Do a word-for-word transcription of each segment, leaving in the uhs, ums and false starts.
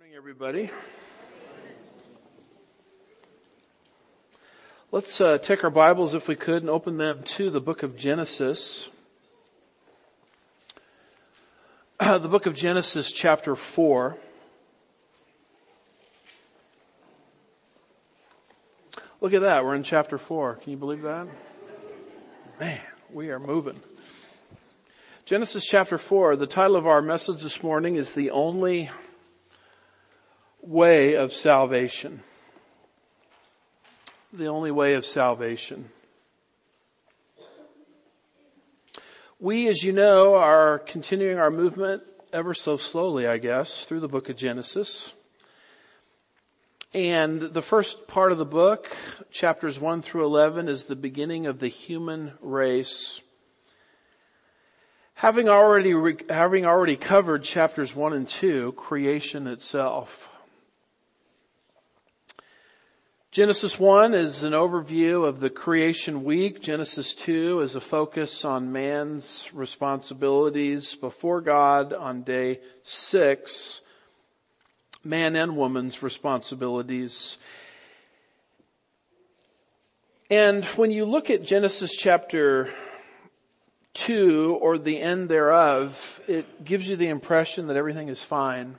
Morning, everybody. Let's uh, take our Bibles, if we could, and open them to the book of Genesis. Uh, the book of Genesis, chapter four. Look at that, we're in chapter four. Can you believe that? Man, we are moving. Genesis chapter four, the title of our message this morning is The Only Way of Salvation. The only way of salvation. We, as you know, are continuing our movement ever so slowly, I guess, through the book of Genesis. And the first part of the book, chapters one through eleven, is the beginning of the human race. Having already, having already covered chapters one and two, creation itself. Genesis one is an overview of the creation week. Genesis two is a focus on man's responsibilities before God on day six. Man and woman's responsibilities. And when you look at Genesis chapter two, or the end thereof, it gives you the impression that everything is fine.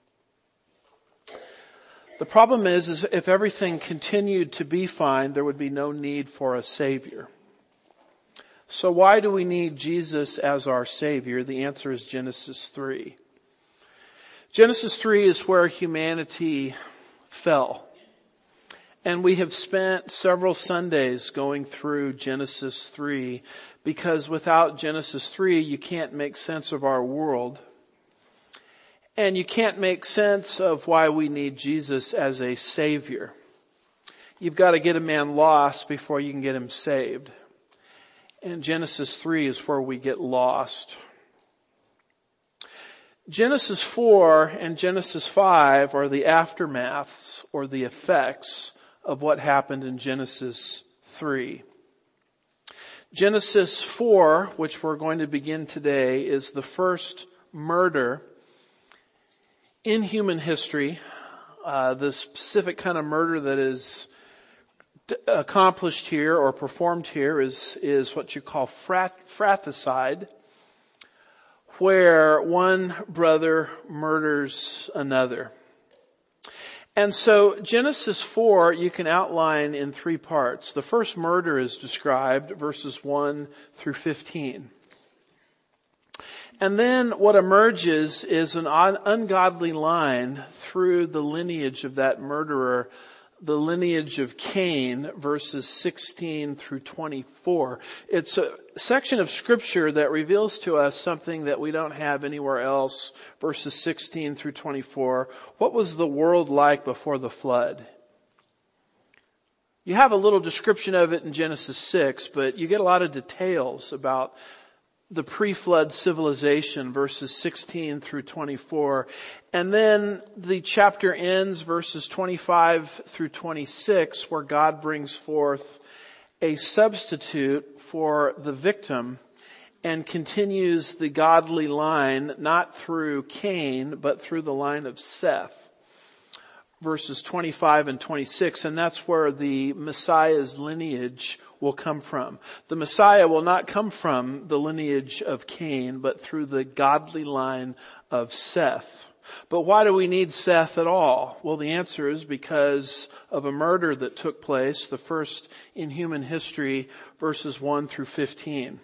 The problem is, is if everything continued to be fine, there would be no need for a Savior. So why do we need Jesus as our Savior? The answer is Genesis three. Genesis three is where humanity fell. And we have spent several Sundays going through Genesis three, because without Genesis three, you can't make sense of our world. And you can't make sense of why we need Jesus as a Savior. You've got to get a man lost before you can get him saved. And Genesis three is where we get lost. Genesis four and Genesis five are the aftermaths or the effects of what happened in Genesis three. Genesis four, which we're going to begin today, is the first murder in human history. Uh, the specific kind of murder that is d- accomplished here or performed here is, is what you call frat, fratricide, where one brother murders another. And so Genesis four you can outline in three parts. The first murder is described, verses one through fifteen. And then what emerges is an ungodly line through the lineage of that murderer, the lineage of Cain, verses sixteen through twenty-four. It's a section of scripture that reveals to us something that we don't have anywhere else, verses sixteen through twenty-four. What was the world like before the flood? You have a little description of it in Genesis six, but you get a lot of details about the pre-flood civilization, verses sixteen through twenty-four. And then the chapter ends, verses twenty-five through twenty-six, where God brings forth a substitute for the victim and continues the godly line, not through Cain, but through the line of Seth. Verses twenty-five and twenty-six, and that's where the Messiah's lineage will come from. The Messiah will not come from the lineage of Cain, but through the godly line of Seth. But why do we need Seth at all? Well, the answer is because of a murder that took place, the first in human history, verses one through fifteen.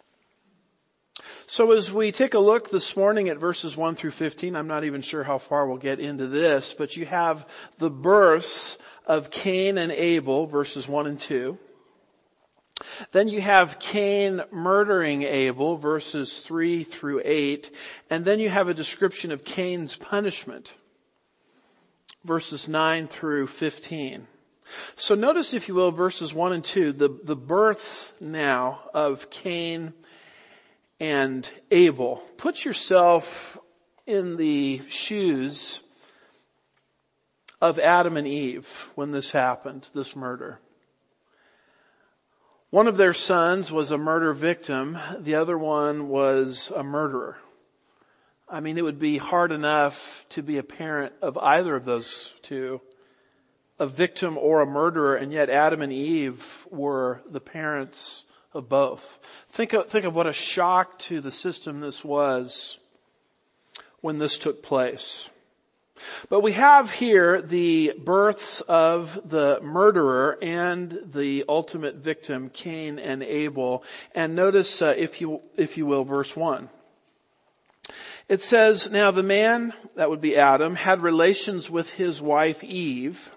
So as we take a look this morning at verses one through fifteen, I'm not even sure how far we'll get into this, but you have the births of Cain and Abel, verses one and two. Then you have Cain murdering Abel, verses three through eight. And then you have a description of Cain's punishment, verses nine through fifteen. So notice, if you will, verses one and two, the, the births now of Cain and Abel. Put yourself in the shoes of Adam and Eve when this happened, this murder. One of their sons was a murder victim. The other one was a murderer. I mean, it would be hard enough to be a parent of either of those two, a victim or a murderer, and yet Adam and Eve were the parents of both. Think of, think of what a shock to the system this was when this took place. But we have here the births of the murderer and the ultimate victim, Cain and Abel. And notice, uh, if you, if you will, verse one. It says, now the man, that would be Adam, had relations with his wife Eve,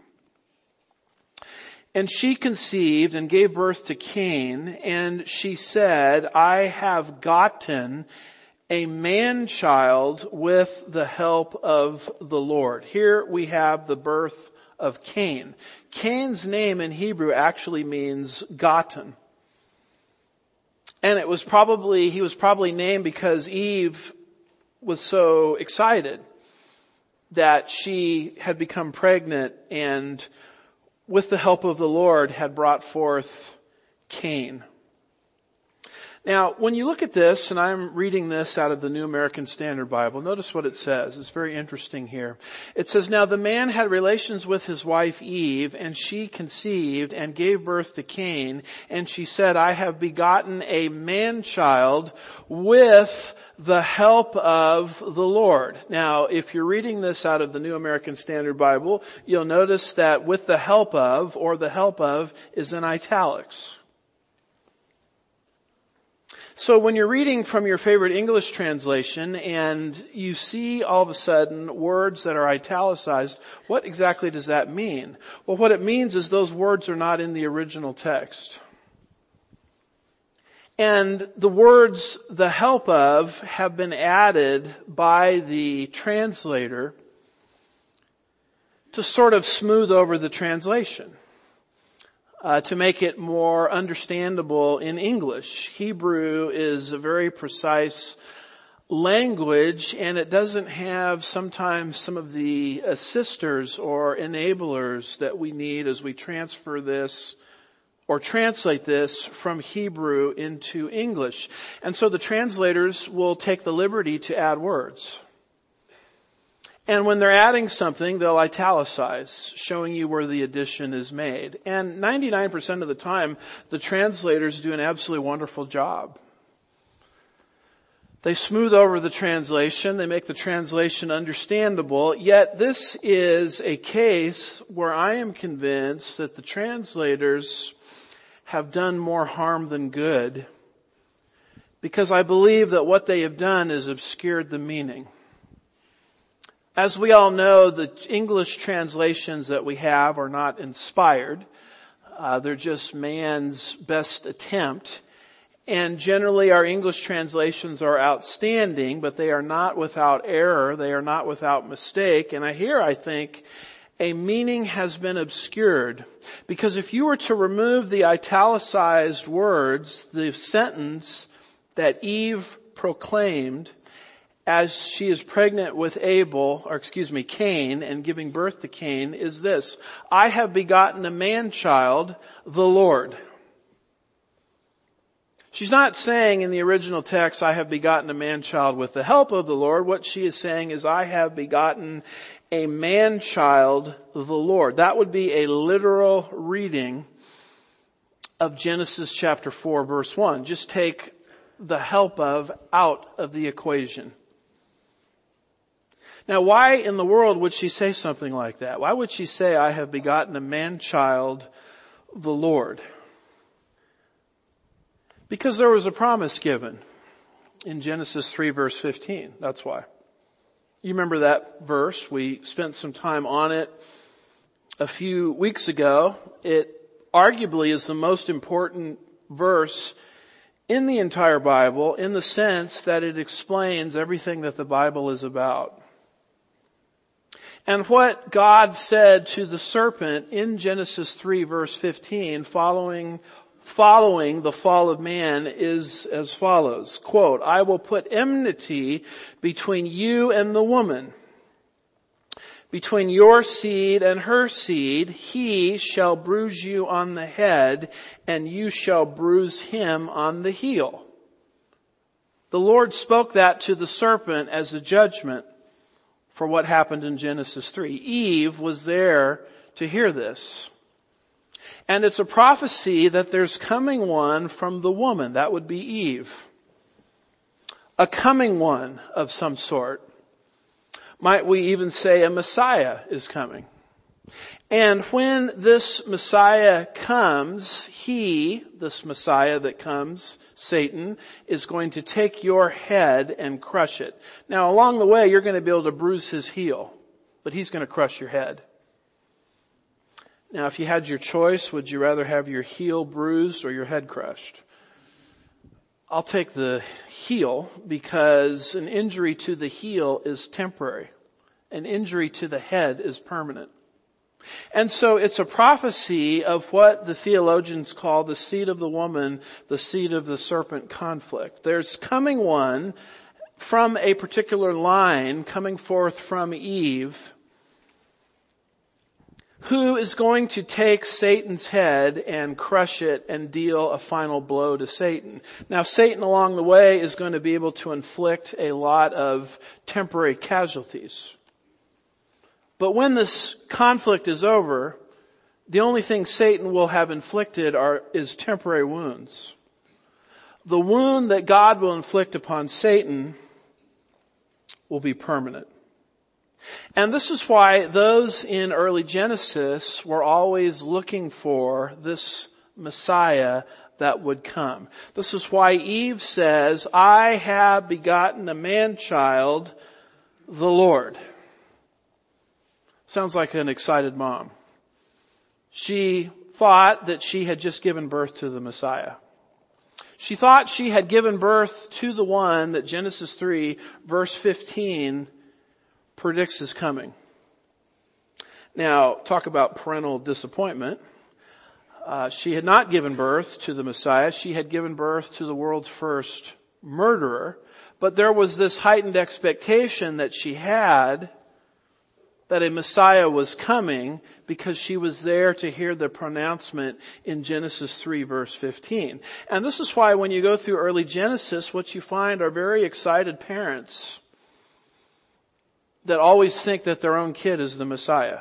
and she conceived and gave birth to Cain, and she said, I have gotten a man-child with the help of the Lord. Here we have the birth of Cain. Cain's name in Hebrew actually means gotten. And it was probably, he was probably named because Eve was so excited that she had become pregnant and with the help of the Lord had brought forth Cain. Now, when you look at this, and I'm reading this out of the New American Standard Bible, notice what it says. It's very interesting here. It says, now the man had relations with his wife Eve, and she conceived and gave birth to Cain, and she said, I have begotten a man-child with the help of the Lord. Now, if you're reading this out of the New American Standard Bible, you'll notice that with the help of, or the help of, is in italics. So when you're reading from your favorite English translation and you see all of a sudden words that are italicized, what exactly does that mean? Well, what it means is those words are not in the original text. And the words the help of have been added by the translator to sort of smooth over the translation. Uh, to make it more understandable in English. Hebrew is a very precise language, and it doesn't have sometimes some of the assisters or enablers that we need as we transfer this or translate this from Hebrew into English. And so the translators will take the liberty to add words. And when they're adding something, they'll italicize, showing you where the addition is made. And ninety-nine percent of the time, the translators do an absolutely wonderful job. They smooth over the translation, they make the translation understandable, yet this is a case where I am convinced that the translators have done more harm than good, because I believe that what they have done is obscured the meaning. As we all know, the English translations that we have are not inspired. Uh, they're just man's best attempt. And generally our English translations are outstanding, but they are not without error. They are not without mistake. And I here, I think, a meaning has been obscured. Because if you were to remove the italicized words, the sentence that Eve proclaimed as she is pregnant with Abel, or excuse me, Cain, and giving birth to Cain, is this: I have begotten a man-child, the Lord. She's not saying in the original text, I have begotten a man-child with the help of the Lord. What she is saying is, I have begotten a man-child, the Lord. That would be a literal reading of Genesis chapter four, verse one. Just take the help of out of the equation. Now, why in the world would she say something like that? Why would she say, I have begotten a man-child, the Lord? Because there was a promise given in Genesis three, verse fifteen. That's why. You remember that verse. We spent some time on it a few weeks ago. It arguably is the most important verse in the entire Bible, in the sense that it explains everything that the Bible is about. And what God said to the serpent in Genesis three, verse fifteen, following following the fall of man, is as follows, quote, I will put enmity between you and the woman, between your seed and her seed. He shall bruise you on the head, and you shall bruise him on the heel. The Lord spoke that to the serpent as a judgment for what happened in Genesis three. Eve was there to hear this. And it's a prophecy that there's coming one from the woman. That would be Eve. A coming one of some sort. Might we even say a Messiah is coming. And when this Messiah comes, he, this Messiah that comes, Satan, is going to take your head and crush it. Now along the way you're going to be able to bruise his heel, but he's going to crush your head. Now if you had your choice, would you rather have your heel bruised or your head crushed? I'll take the heel because an injury to the heel is temporary. An injury to the head is permanent. And so it's a prophecy of what the theologians call the seed of the woman, the seed of the serpent conflict. There's coming one from a particular line coming forth from Eve who is going to take Satan's head and crush it and deal a final blow to Satan. Now Satan along the way is going to be able to inflict a lot of temporary casualties. But when this conflict is over, the only thing Satan will have inflicted are, is temporary wounds. The wound that God will inflict upon Satan will be permanent. And this is why those in early Genesis were always looking for this Messiah that would come. This is why Eve says, I have begotten a man-child, the Lord. Sounds like an excited mom. She thought that she had just given birth to the Messiah. She thought she had given birth to the one that Genesis three verse fifteen predicts is coming. Now, talk about parental disappointment. Uh, she had not given birth to the Messiah. She had given birth to the world's first murderer. But there was this heightened expectation that she had that a Messiah was coming because she was there to hear the pronouncement in Genesis three verse fifteen. And this is why when you go through early Genesis, what you find are very excited parents that always think that their own kid is the Messiah.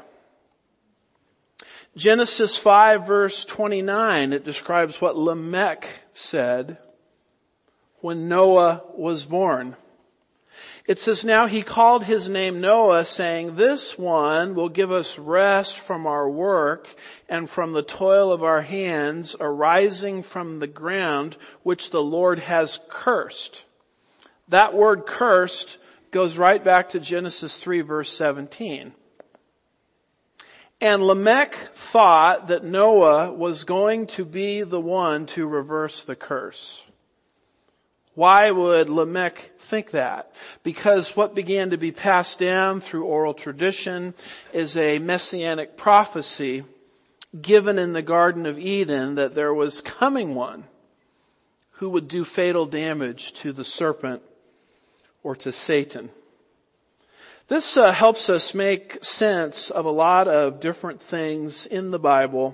Genesis five verse twenty-nine, it describes what Lamech said when Noah was born. It says, now he called his name Noah, saying, this one will give us rest from our work and from the toil of our hands arising from the ground which the Lord has cursed. That word cursed goes right back to Genesis three verse seventeen. And Lamech thought that Noah was going to be the one to reverse the curse. Why would Lamech think that? Because what began to be passed down through oral tradition is a messianic prophecy given in the Garden of Eden that there was coming one who would do fatal damage to the serpent or to Satan. This uh, helps us make sense of a lot of different things in the Bible,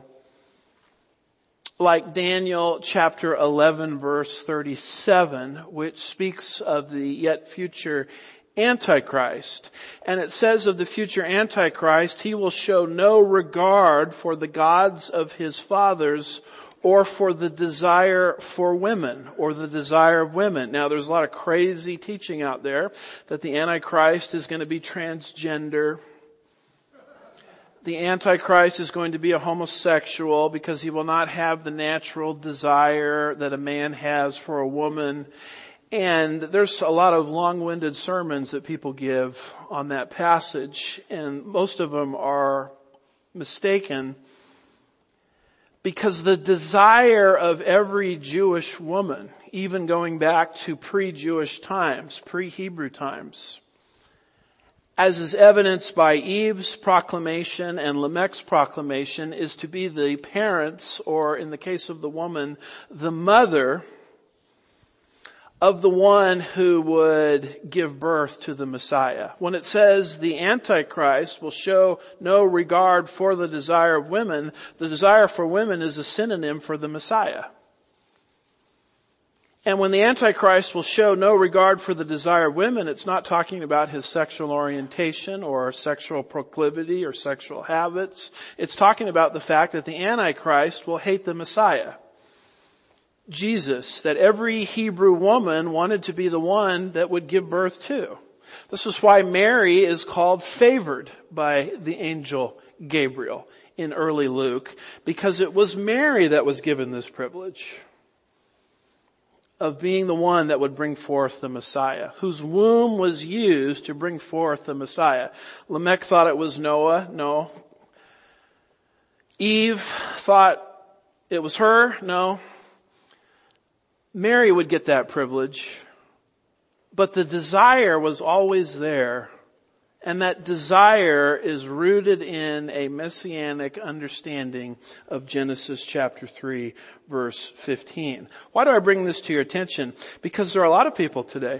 like Daniel chapter eleven verse thirty-seven, which speaks of the yet future Antichrist. And it says of the future Antichrist, he will show no regard for the gods of his fathers or for the desire for women or the desire of women. Now there's a lot of crazy teaching out there that the Antichrist is going to be transgender. The Antichrist is going to be a homosexual because he will not have the natural desire that a man has for a woman. And there's a lot of long-winded sermons that people give on that passage, and most of them are mistaken because the desire of every Jewish woman, even going back to pre-Jewish times, pre-Hebrew times, as is evidenced by Eve's proclamation and Lamech's proclamation, is to be the parents, or in the case of the woman, the mother of the one who would give birth to the Messiah. When it says the Antichrist will show no regard for the desire of women, the desire for women is a synonym for the Messiah. And when the Antichrist will show no regard for the desire of women, it's not talking about his sexual orientation or sexual proclivity or sexual habits. It's talking about the fact that the Antichrist will hate the Messiah, Jesus, that every Hebrew woman wanted to be the one that would give birth to. This is why Mary is called favored by the angel Gabriel in early Luke, because it was Mary that was given this privilege of being the one that would bring forth the Messiah, whose womb was used to bring forth the Messiah. Lamech thought it was Noah. No. Eve thought it was her. No. Mary would get that privilege. But the desire was always there. And that desire is rooted in a messianic understanding of Genesis chapter three, verse fifteen. Why do I bring this to your attention? Because there are a lot of people today.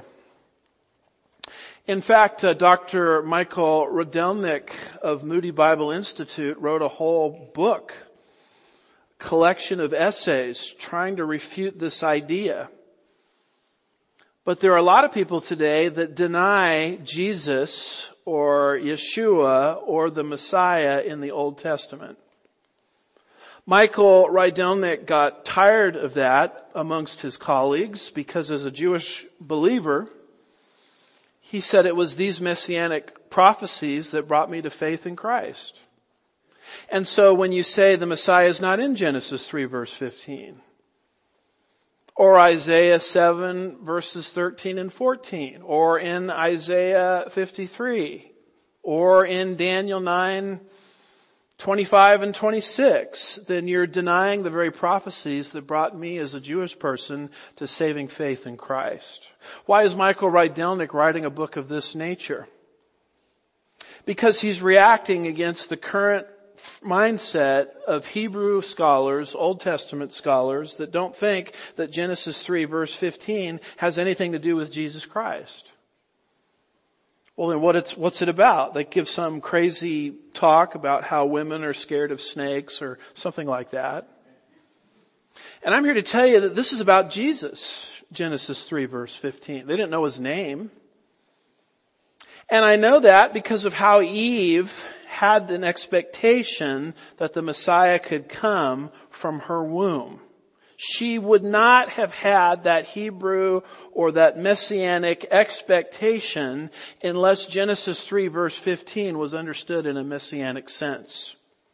In fact, uh, Doctor Michael Rodelnik of Moody Bible Institute wrote a whole book, collection of essays trying to refute this idea. But there are a lot of people today that deny Jesus or Yeshua or the Messiah in the Old Testament. Michael Rydelnik got tired of that amongst his colleagues because as a Jewish believer, he said it was these messianic prophecies that brought me to faith in Christ. And so when you say the Messiah is not in Genesis three verse fifteen, or Isaiah seven verses thirteen and fourteen, or in Isaiah fifty-three, or in Daniel nine twenty-five and twenty-six, then you're denying the very prophecies that brought me as a Jewish person to saving faith in Christ. Why is Michael Rydelnik writing a book of this nature? Because he's reacting against the current mindset of Hebrew scholars, Old Testament scholars, that don't think that Genesis three verse fifteen has anything to do with Jesus Christ. Well, then what it's, what's it about? They give some crazy talk about how women are scared of snakes or something like that. And I'm here to tell you that this is about Jesus, Genesis three verse fifteen. They didn't know his name. And I know that because of how Eve had an expectation that the Messiah could come from her womb. She would not have had that Hebrew or that messianic expectation unless Genesis three verse fifteen was understood in a messianic sense.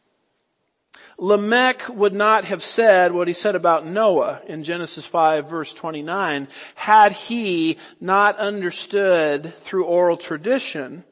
Lamech would not have said what he said about Noah in Genesis five verse twenty-nine had he not understood through oral tradition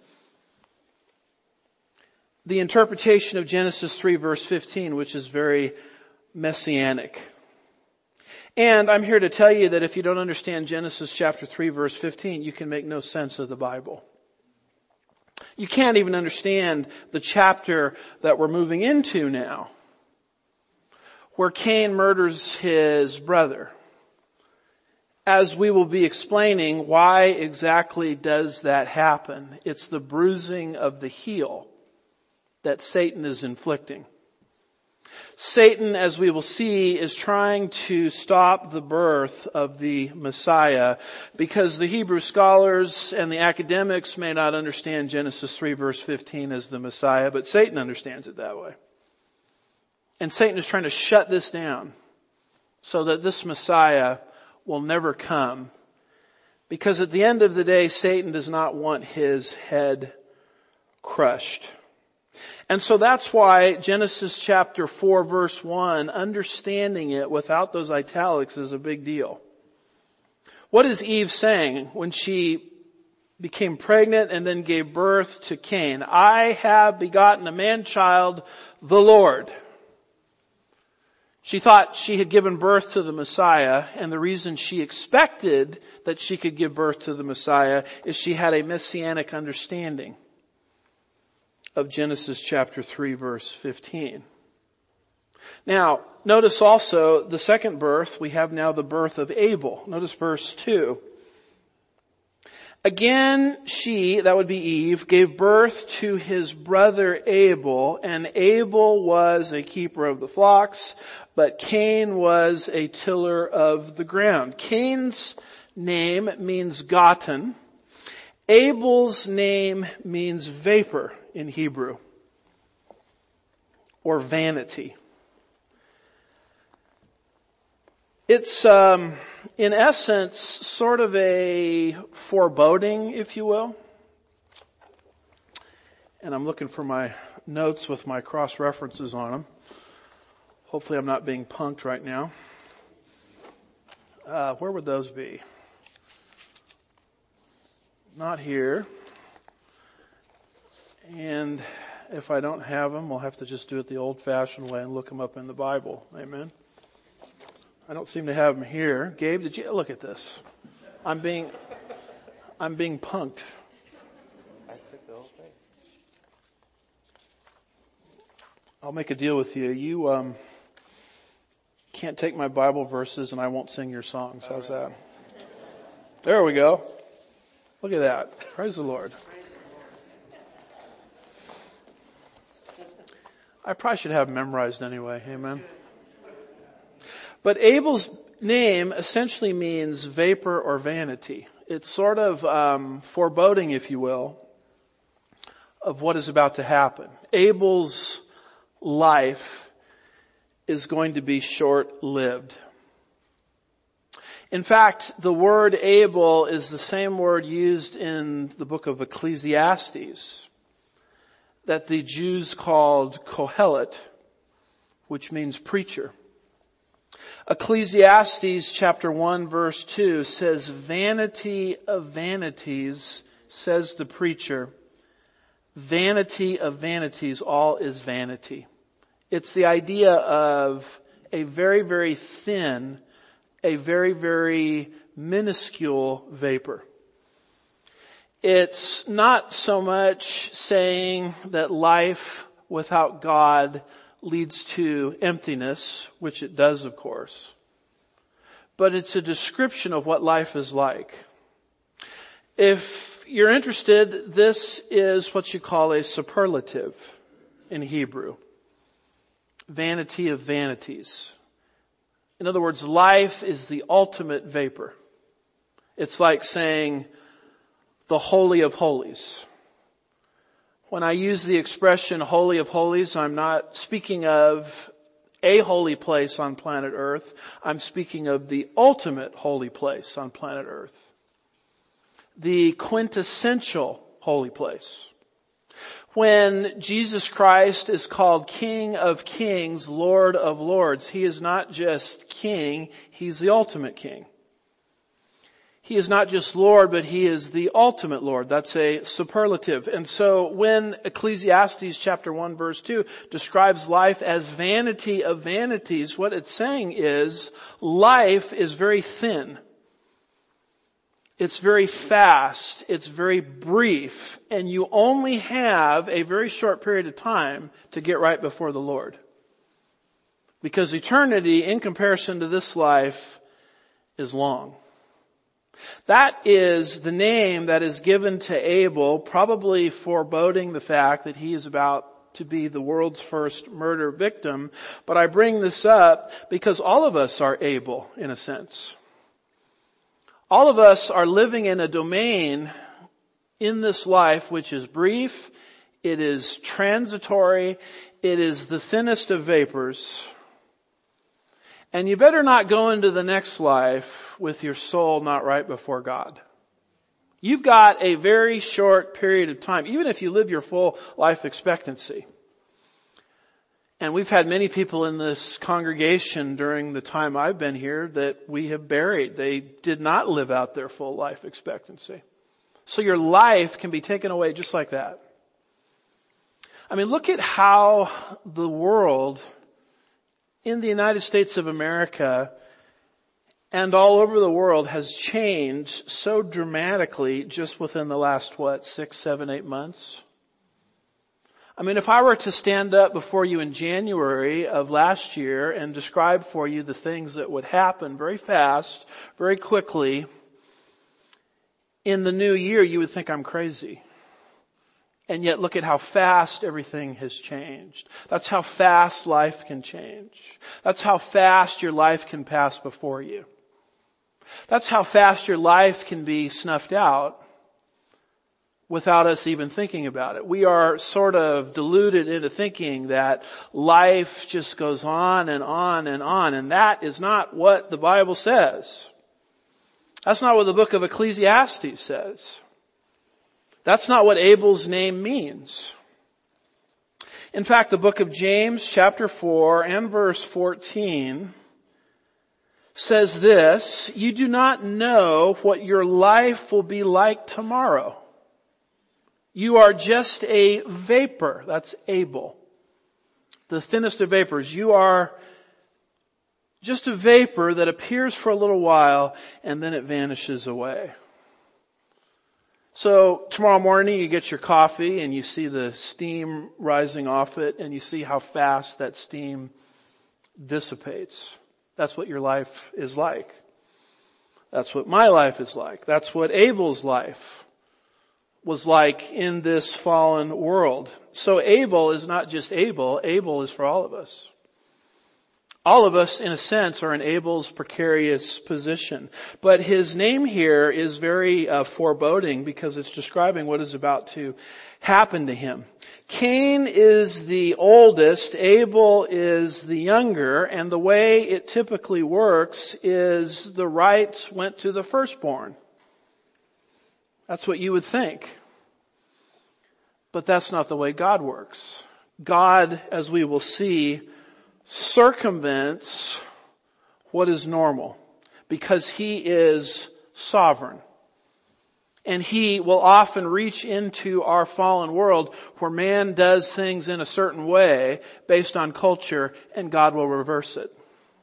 the interpretation of Genesis three verse fifteen, which is very messianic. And I'm here to tell you that if you don't understand Genesis chapter three verse fifteen, you can make no sense of the Bible. You can't even understand the chapter that we're moving into now, where Cain murders his brother. As we will be explaining, why exactly does that happen? It's the bruising of the heel that Satan is inflicting. Satan, as we will see, is trying to stop the birth of the Messiah because the Hebrew scholars and the academics may not understand Genesis three verse fifteen as the Messiah, but Satan understands it that way. And Satan is trying to shut this down so that this Messiah will never come. Because at the end of the day, Satan does not want his head crushed. And so that's why Genesis chapter four verse one, understanding it without those italics is a big deal. What is Eve saying when she became pregnant and then gave birth to Cain? I have begotten a man-child, the Lord. She thought she had given birth to the Messiah, and the reason she expected that she could give birth to the Messiah is she had a messianic understanding of Genesis chapter three verse fifteen. Now, notice also the second birth, we have now the birth of Abel. Notice verse two. Again, she, that would be Eve, gave birth to his brother Abel, and Abel was a keeper of the flocks, but Cain was a tiller of the ground. Cain's name means gotten. Abel's name means vapor in Hebrew, or vanity. It's, um, in essence, sort of a foreboding, if you will. And I'm looking for my notes with my cross-references on them. Hopefully I'm not being punked right now. Uh, where would those be? Not here. And if I don't have them, we'll have to just do it the old-fashioned way and look them up in the Bible. Amen. I don't seem to have them here. Gabe, did you look at this? I'm being, I'm being punked. I took the whole thing. I'll make a deal with you. You um, can't take my Bible verses, and I won't sing your songs. How's that? There we go. Look at that. Praise the Lord. I probably should have them memorized anyway. Amen. But Abel's name essentially means vapor or vanity. It's sort of um, foreboding, if you will, of what is about to happen. Abel's life is going to be short-lived. In fact, the word Abel is the same word used in the book of Ecclesiastes that the Jews called Kohelet, which means preacher. Ecclesiastes chapter one verse two says, "Vanity of vanities, says the preacher, vanity of vanities, all is vanity." It's the idea of a very, very thin, a very, very minuscule vapor. It's not so much saying that life without God leads to emptiness, which it does, of course. But it's a description of what life is like. If you're interested, this is what you call a superlative in Hebrew. Vanity of vanities. In other words, life is the ultimate vapor. It's like saying the Holy of Holies. When I use the expression Holy of Holies, I'm not speaking of a holy place on planet Earth. I'm speaking of the ultimate holy place on planet Earth. The quintessential holy place. When Jesus Christ is called King of Kings, Lord of Lords, He is not just King, He's the ultimate King. He is not just Lord, but He is the ultimate Lord. That's a superlative. And so when Ecclesiastes chapter one verse two describes life as vanity of vanities, what it's saying is life is very thin. It's very fast. It's very brief. And you only have a very short period of time to get right before the Lord. Because eternity, in comparison to this life, is long. That is the name that is given to Abel, probably foreboding the fact that he is about to be the world's first murder victim. But I bring this up because all of us are Abel, in a sense. All of us are living in a domain in this life which is brief, it is transitory, it is the thinnest of vapors. And you better not go into the next life with your soul not right before God. You've got a very short period of time, even if you live your full life expectancy. And we've had many people in this congregation during the time I've been here that we have buried. They did not live out their full life expectancy. So your life can be taken away just like that. I mean, look at how the world in the United States of America and all over the world has changed so dramatically just within the last, what, six, seven, eight months? I mean, if I were to stand up before you in January of last year and describe for you the things that would happen very fast, very quickly, in the new year, you would think I'm crazy. And yet look at how fast everything has changed. That's how fast life can change. That's how fast your life can pass before you. That's how fast your life can be snuffed out without us even thinking about it. We are sort of deluded into thinking that life just goes on and on and on, and that is not what the Bible says. That's not what the book of Ecclesiastes says. That's not what Abel's name means. In fact, the book of James chapter four and verse fourteen says this, "You do not know what your life will be like tomorrow. You are just a vapor." That's Abel. The thinnest of vapors. You are just a vapor that appears for a little while and then it vanishes away. So tomorrow morning you get your coffee and you see the steam rising off it and you see how fast that steam dissipates. That's what your life is like. That's what my life is like. That's what Abel's life was like in this fallen world. So Abel is not just Abel. Abel is for all of us. All of us, in a sense, are in Abel's precarious position. But his name here is very uh, foreboding because it's describing what is about to happen to him. Cain is the oldest, Abel is the younger, and the way it typically works is the rights went to the firstborn. That's what you would think. But that's not the way God works. God, as we will see, circumvents what is normal because He is sovereign. And He will often reach into our fallen world where man does things in a certain way based on culture, and God will reverse it.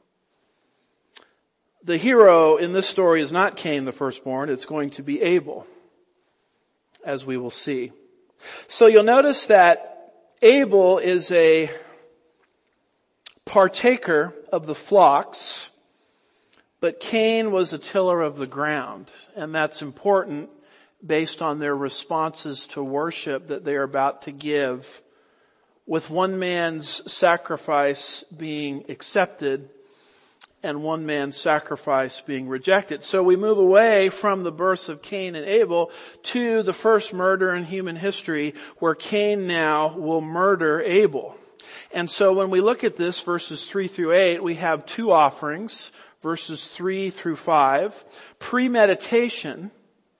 The hero in this story is not Cain the firstborn, it's going to be Abel, as we will see. So you'll notice that Abel is a partaker of the flocks, but Cain was a tiller of the ground. And that's important based on their responses to worship that they are about to give, with one man's sacrifice being accepted and one man's sacrifice being rejected. So we move away from the births of Cain and Abel to the first murder in human history, where Cain now will murder Abel. And so when we look at this, verses three through eight, we have two offerings, verses three through five, premeditation,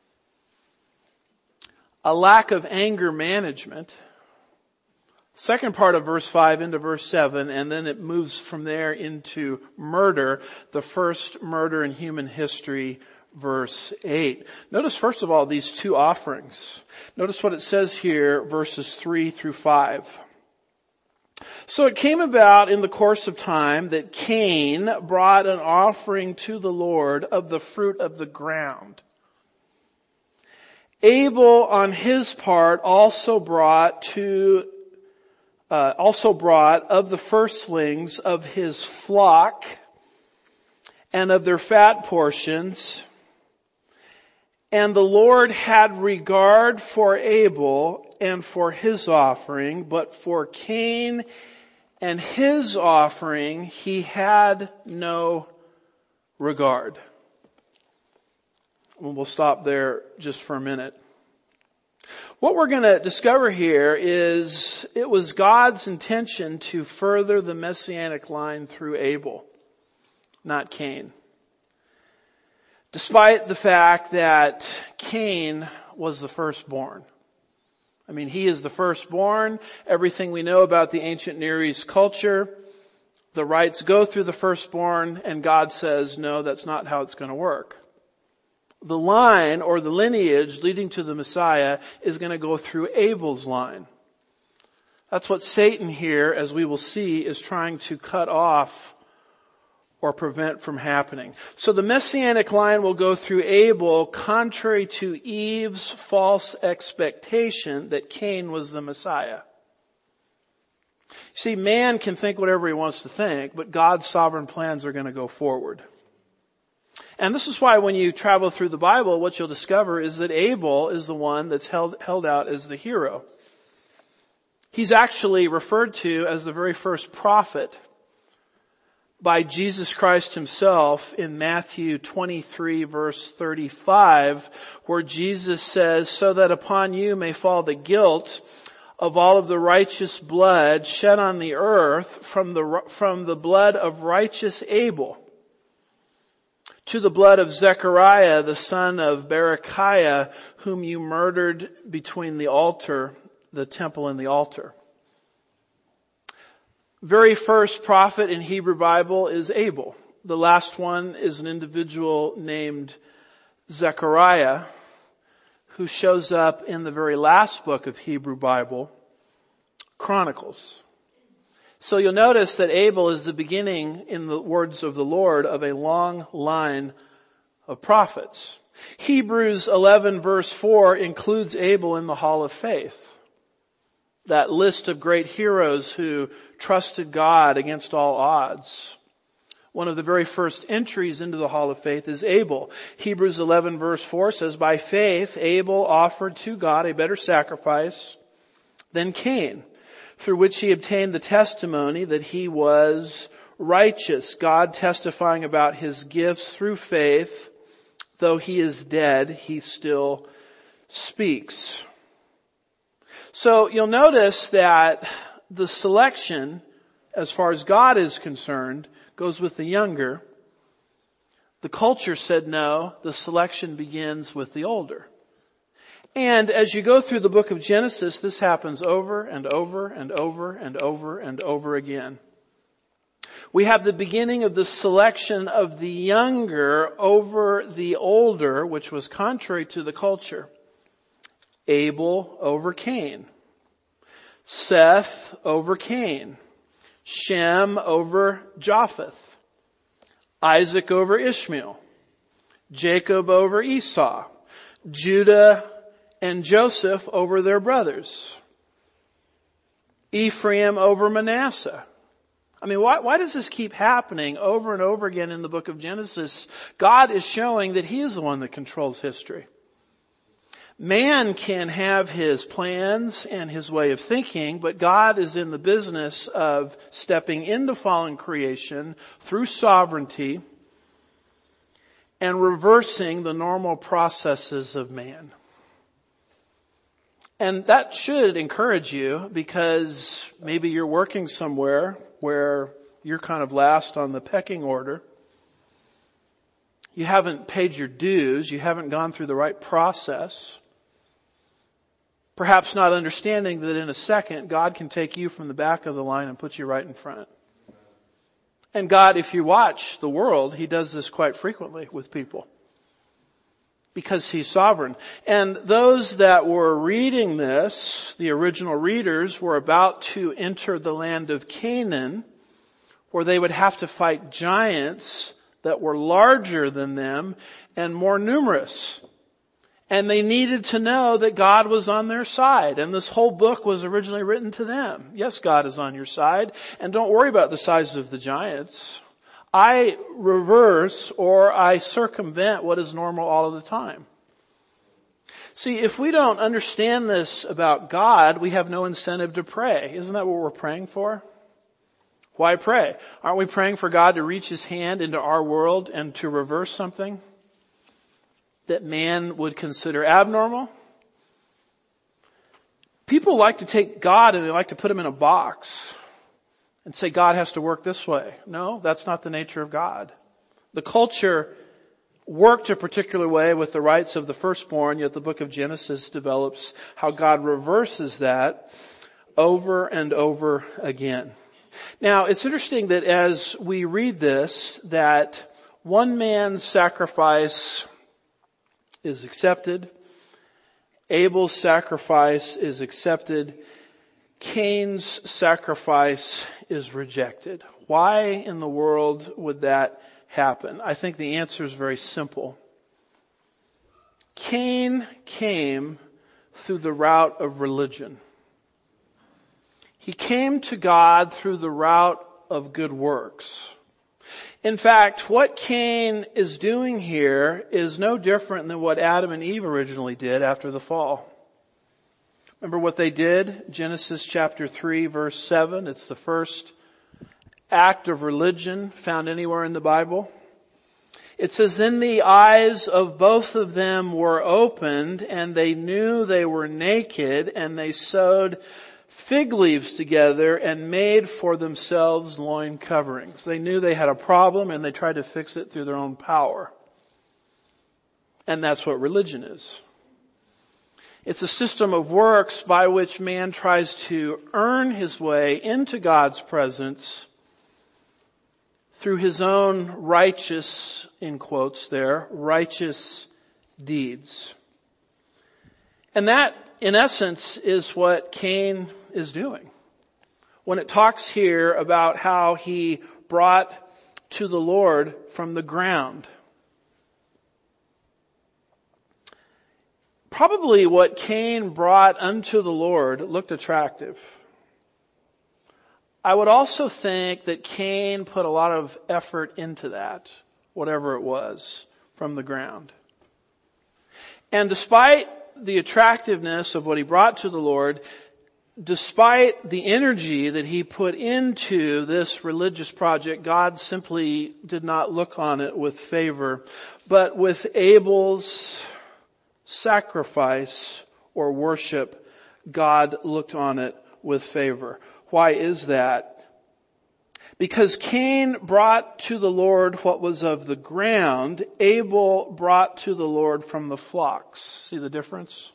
a lack of anger management, second part of verse five into verse seven, and then it moves from there into murder, the first murder in human history, verse eight. Notice first of all these two offerings. Notice what it says here, verses three through five. So it came about in the course of time that Cain brought an offering to the Lord of the fruit of the ground. Abel on his part also brought to Uh, also brought of the firstlings of his flock and of their fat portions. And the Lord had regard for Abel and for his offering, but for Cain and his offering he had no regard. And we'll stop there just for a minute. What we're going to discover here is it was God's intention to further the messianic line through Abel, not Cain. Despite the fact that Cain was the firstborn. I mean, he is the firstborn. Everything we know about the ancient Near East culture, the rights go through the firstborn, and God says, no, that's not how it's going to work. The line or the lineage leading to the Messiah is going to go through Abel's line. That's what Satan here, as we will see, is trying to cut off or prevent from happening. So the messianic line will go through Abel, contrary to Eve's false expectation that Cain was the Messiah. See, man can think whatever he wants to think, but God's sovereign plans are going to go forward. And this is why when you travel through the Bible, what you'll discover is that Abel is the one that's held, held out as the hero. He's actually referred to as the very first prophet by Jesus Christ himself in Matthew twenty-three verse thirty-five, where Jesus says, so that upon you may fall the guilt of all of the righteous blood shed on the earth from the, from the blood of righteous Abel to the blood of Zechariah, the son of Berechiah, whom you murdered between the altar, the temple and the altar. Very first prophet in Hebrew Bible is Abel. The last one is an individual named Zechariah, who shows up in the very last book of Hebrew Bible, Chronicles. So you'll notice that Abel is the beginning, in the words of the Lord, of a long line of prophets. Hebrews eleven verse four includes Abel in the Hall of Faith. That list of great heroes who trusted God against all odds. One of the very first entries into the Hall of Faith is Abel. Hebrews eleven verse four says, by faith Abel offered to God a better sacrifice than Cain, through which he obtained the testimony that he was righteous, God testifying about his gifts through faith. Though he is dead, he still speaks. So you'll notice that the selection, as far as God is concerned, goes with the younger. The culture said no, the selection begins with the older. And as you go through the book of Genesis, this happens over and over and over and over and over again. We have the beginning of the selection of the younger over the older, which was contrary to the culture. Abel over Cain. Seth over Cain. Shem over Japheth. Isaac over Ishmael. Jacob over Esau. Judah and Joseph over their brothers. Ephraim over Manasseh. I mean, why, why does this keep happening over and over again in the book of Genesis? God is showing that He is the one that controls history. Man can have his plans and his way of thinking, but God is in the business of stepping into fallen creation through sovereignty and reversing the normal processes of man. And that should encourage you, because maybe you're working somewhere where you're kind of last on the pecking order. You haven't paid your dues. You haven't gone through the right process. Perhaps not understanding that in a second, God can take you from the back of the line and put you right in front. And God, if you watch the world, He does this quite frequently with people, because He's sovereign. And those that were reading this, the original readers, were about to enter the land of Canaan, where they would have to fight giants that were larger than them and more numerous. And they needed to know that God was on their side. And this whole book was originally written to them. Yes, God is on your side. And don't worry about the size of the giants. I reverse or I circumvent what is normal all of the time. See, if we don't understand this about God, we have no incentive to pray. Isn't that what we're praying for? Why pray? Aren't we praying for God to reach His hand into our world and to reverse something that man would consider abnormal? People like to take God and they like to put Him in a box and say God has to work this way. No, that's not the nature of God. The culture worked a particular way with the rights of the firstborn, yet the book of Genesis develops how God reverses that over and over again. Now, it's interesting that as we read this, that one man's sacrifice is accepted. Abel's sacrifice is accepted. Cain's sacrifice is rejected. Why in the world would that happen? I think the answer is very simple. Cain came through the route of religion. He came to God through the route of good works. In fact, what Cain is doing here is no different than what Adam and Eve originally did after the fall. Remember what they did? Genesis chapter three, verse seven. It's the first act of religion found anywhere in the Bible. It says, "Then the eyes of both of them were opened, and they knew they were naked, and they sewed fig leaves together and made for themselves loin coverings." They knew they had a problem, and they tried to fix it through their own power. And that's what religion is. It's a system of works by which man tries to earn his way into God's presence through his own righteous, in quotes there, righteous deeds. And that, in essence, is what Cain is doing. When it talks here about how he brought to the Lord from the ground. Probably what Cain brought unto the Lord looked attractive. I would also think that Cain put a lot of effort into that, whatever it was, from the ground. And despite the attractiveness of what he brought to the Lord, despite the energy that he put into this religious project, God simply did not look on it with favor, but with Abel's sacrifice or worship, God looked on it with favor. Why is that? Because Cain brought to the Lord what was of the ground, Abel brought to the Lord from the flocks. See the difference?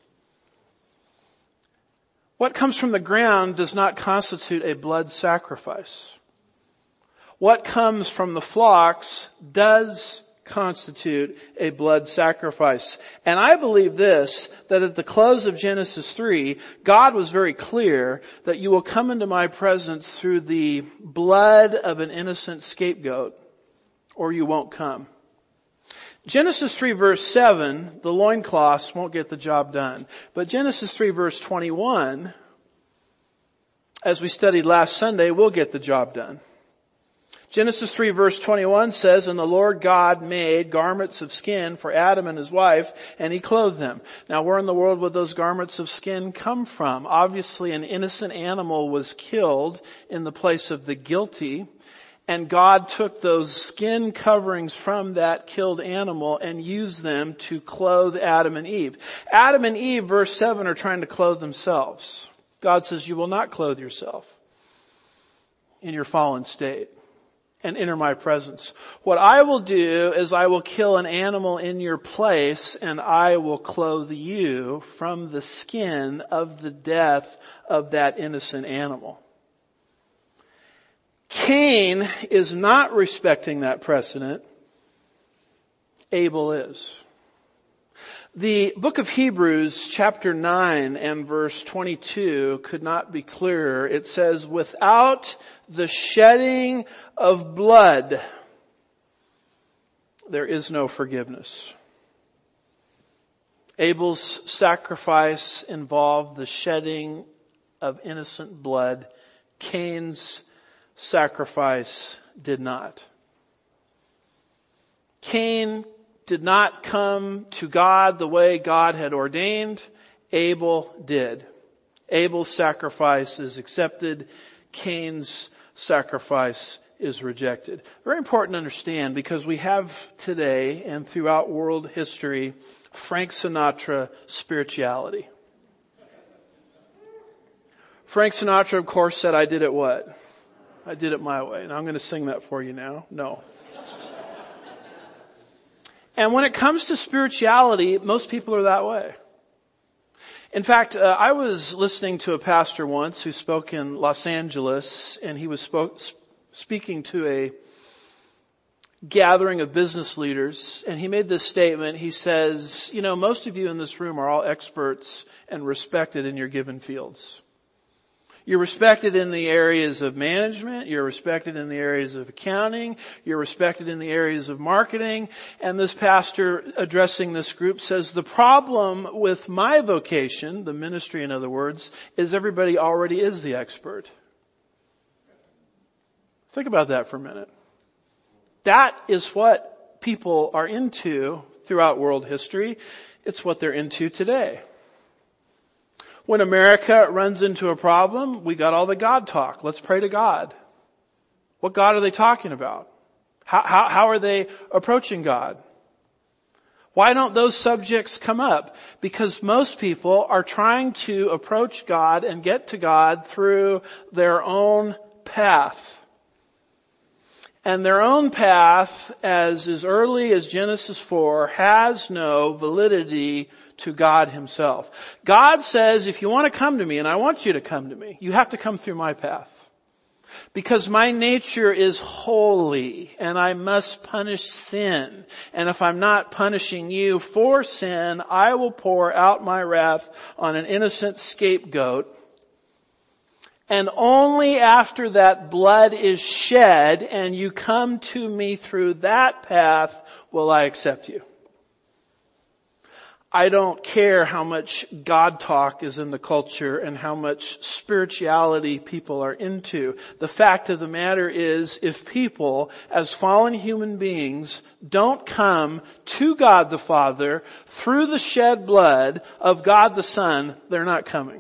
What comes from the ground does not constitute a blood sacrifice. What comes from the flocks does constitute a blood sacrifice. And I believe this, that at the close of Genesis three, God was very clear that you will come into my presence through the blood of an innocent scapegoat, or you won't come. Genesis three verse seven, the loincloths won't get the job done. But Genesis three verse twenty-one, as we studied last Sunday, will get the job done. Genesis three verse twenty-one says, "And the Lord God made garments of skin for Adam and his wife, and he clothed them." Now, where in the world would those garments of skin come from? Obviously, an innocent animal was killed in the place of the guilty, and God took those skin coverings from that killed animal and used them to clothe Adam and Eve. Adam and Eve, verse seven, are trying to clothe themselves. God says, "You will not clothe yourself in your fallen state and enter my presence. What I will do is I will kill an animal in your place, and I will clothe you from the skin of the death of that innocent animal." Cain is not respecting that precedent. Abel is. The book of Hebrews chapter nine and verse twenty-two could not be clearer. It says, "Without the shedding of blood, there is no forgiveness." Abel's sacrifice involved the shedding of innocent blood. Cain's sacrifice did not. Cain did not come to God the way God had ordained. Abel did. Abel's sacrifice is accepted. Cain's sacrifice is rejected. Very important to understand, because we have today and throughout world history Frank Sinatra spirituality. Frank Sinatra, of course, said, "I did it what? I did it my way." And I'm going to sing that for you now. No. And when it comes to spirituality, most people are that way. In fact, uh, I was listening to a pastor once who spoke in Los Angeles, and he was spoke, speaking to a gathering of business leaders, and he made this statement. He says, "You know, most of you in this room are all experts and respected in your given fields. You're respected in the areas of management. You're respected in the areas of accounting. You're respected in the areas of marketing." And this pastor addressing this group says, "The problem with my vocation," the ministry in other words, "is everybody already is the expert." Think about that for a minute. That is what people are into throughout world history. It's what they're into today. When America runs into a problem, we got all the God talk. Let's pray to God. What God are they talking about? How, how, how are they approaching God? Why don't those subjects come up? Because most people are trying to approach God and get to God through their own path. And their own path, as as early as Genesis four, has no validity to God himself. God says, if you want to come to me, and I want you to come to me, you have to come through my path. Because my nature is holy, and I must punish sin. And if I'm not punishing you for sin, I will pour out my wrath on an innocent scapegoat. And only after that blood is shed and you come to me through that path will I accept you. I don't care how much God talk is in the culture and how much spirituality people are into. The fact of the matter is, if people, as fallen human beings, don't come to God the Father through the shed blood of God the Son, they're not coming.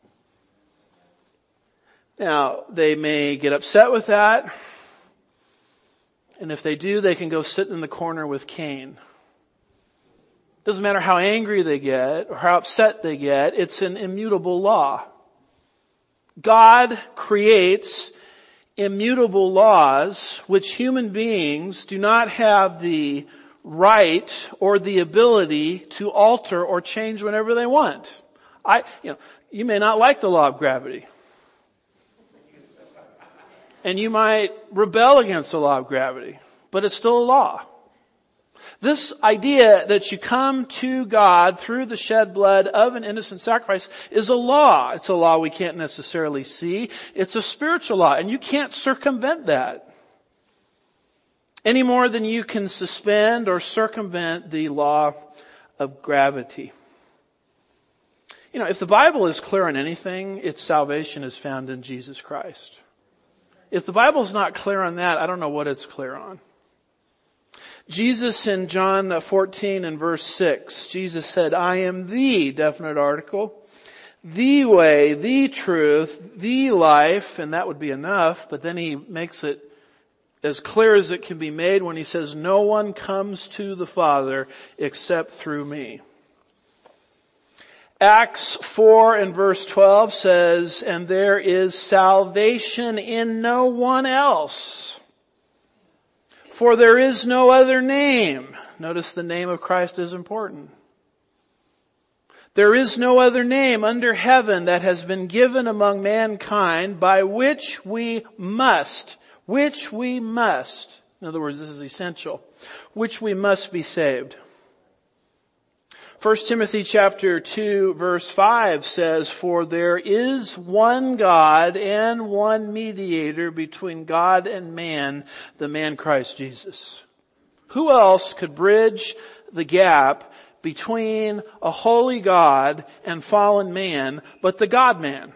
Now, they may get upset with that, and if they do, they can go sit in the corner with Cain. Doesn't matter how angry they get or how upset they get, it's an immutable law. God creates immutable laws which human beings do not have the right or the ability to alter or change whenever they want. I, you know, you may not like the law of gravity. And you might rebel against the law of gravity, but it's still a law. This idea that you come to God through the shed blood of an innocent sacrifice is a law. It's a law we can't necessarily see. It's a spiritual law, and you can't circumvent that any more than you can suspend or circumvent the law of gravity. You know, if the Bible is clear on anything, its salvation is found in Jesus Christ. If the Bible's not clear on that, I don't know what it's clear on. Jesus in John fourteen and verse six, Jesus said, I am the definite article, the way, the truth, the life, and that would be enough, but then he makes it as clear as it can be made when he says, no one comes to the Father except through me. Acts four and verse twelve says, and there is salvation in no one else. For there is no other name. Notice the name of Christ is important. There is no other name under heaven that has been given among mankind by which we must, which we must, in other words, this is essential, which we must be saved. First Timothy chapter two verse five says, for there is one God and one mediator between God and man, the man Christ Jesus. Who else could bridge the gap between a holy God and fallen man but the God-man?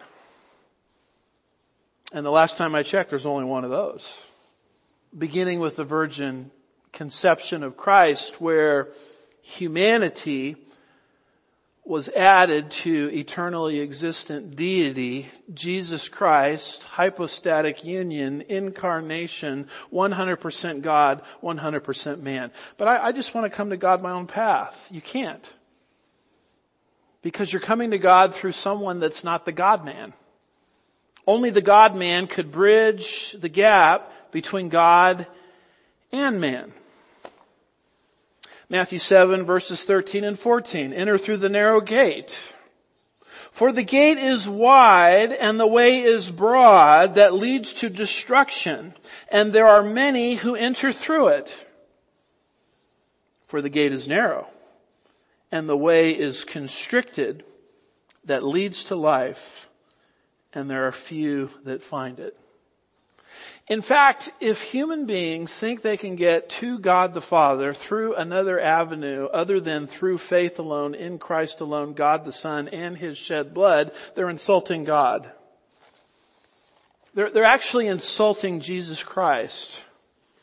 And the last time I checked, there's only one of those. Beginning with the virgin conception of Christ, where humanity was added to eternally existent deity, Jesus Christ, hypostatic union, incarnation, one hundred percent God, one hundred percent man. But I, I just want to come to God my own path. You can't. Because you're coming to God through someone that's not the God-man. Only the God-man could bridge the gap between God and man. Matthew seven verses thirteen and fourteen. Enter through the narrow gate. For the gate is wide and the way is broad that leads to destruction, and there are many who enter through it. For the gate is narrow and the way is constricted that leads to life, and there are few that find it. In fact, if human beings think they can get to God the Father through another avenue other than through faith alone, in Christ alone, God the Son, and His shed blood, they're insulting God. They're, they're actually insulting Jesus Christ.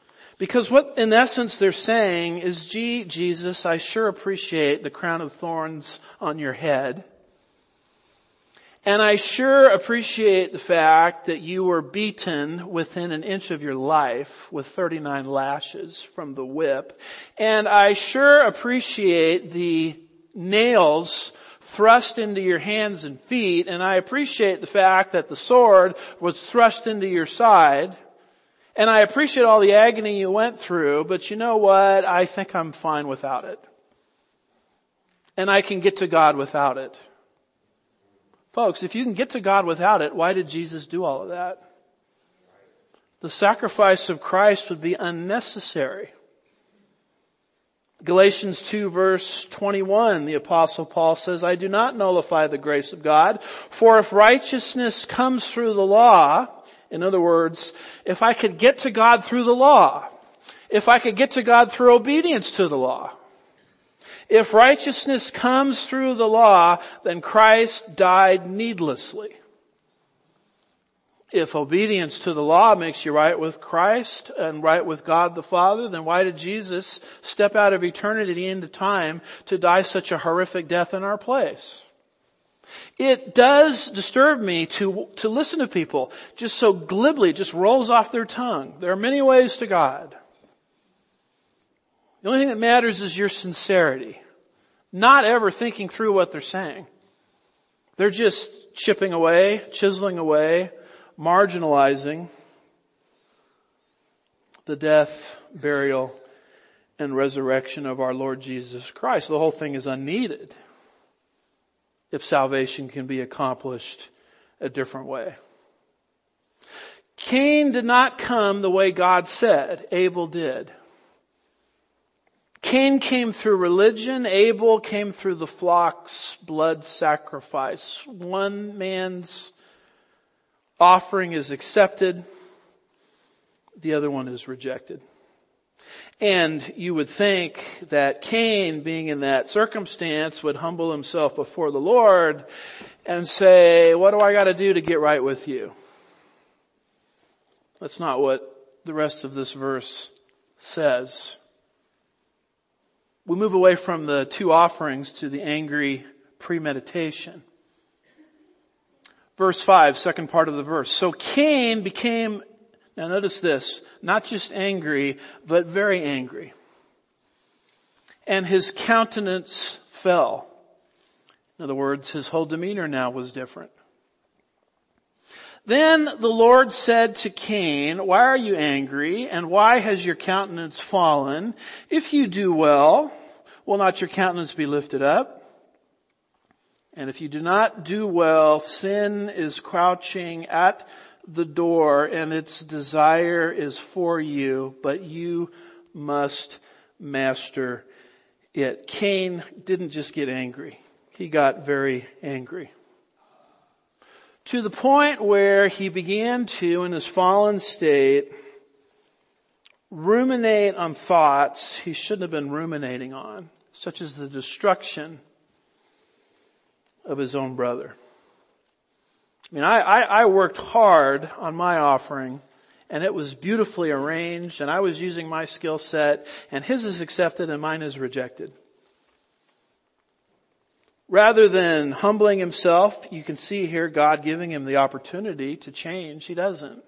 Because what in essence they're saying is, gee, Jesus, I sure appreciate the crown of thorns on your head. And I sure appreciate the fact that you were beaten within an inch of your life with thirty-nine lashes from the whip. And I sure appreciate the nails thrust into your hands and feet. And I appreciate the fact that the sword was thrust into your side. And I appreciate all the agony you went through. But you know what? I think I'm fine without it. And I can get to God without it. Folks, if you can get to God without it, why did Jesus do all of that? The sacrifice of Christ would be unnecessary. Galatians two verse twenty-one, the Apostle Paul says, I do not nullify the grace of God, for if righteousness comes through the law, in other words, if I could get to God through the law, if I could get to God through obedience to the law, if righteousness comes through the law, then Christ died needlessly. If obedience to the law makes you right with Christ and right with God the Father, then why did Jesus step out of eternity into time to die such a horrific death in our place? It does disturb me to, to listen to people just so glibly, it just rolls off their tongue. There are many ways to God. The only thing that matters is your sincerity. Not ever thinking through what they're saying. They're just chipping away, chiseling away, marginalizing the death, burial, and resurrection of our Lord Jesus Christ. The whole thing is unneeded if salvation can be accomplished a different way. Cain did not come the way God said. Abel did. Cain came through religion. Abel came through the flock's blood sacrifice. One man's offering is accepted. The other one is rejected. And you would think that Cain, being in that circumstance, would humble himself before the Lord and say, what do I got to do to get right with you? That's not what the rest of this verse says. We move away from the two offerings to the angry premeditation. Verse five, second part of the verse. So Cain became, now notice this, not just angry, but very angry. And his countenance fell. In other words, his whole demeanor now was different. Then the Lord said to Cain, why are you angry, and why has your countenance fallen? If you do well, will not your countenance be lifted up? And if you do not do well, sin is crouching at the door, and its desire is for you, but you must master it. Cain didn't just get angry. He got very angry. To the point where he began to, in his fallen state, ruminate on thoughts he shouldn't have been ruminating on, such as the destruction of his own brother. I mean, I, I, I worked hard on my offering, and it was beautifully arranged, and I was using my skill set, and his is accepted and mine is rejected. Rather than humbling himself, you can see here God giving him the opportunity to change. He doesn't.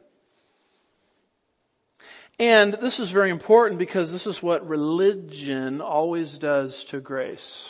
And this is very important because this is what religion always does to grace.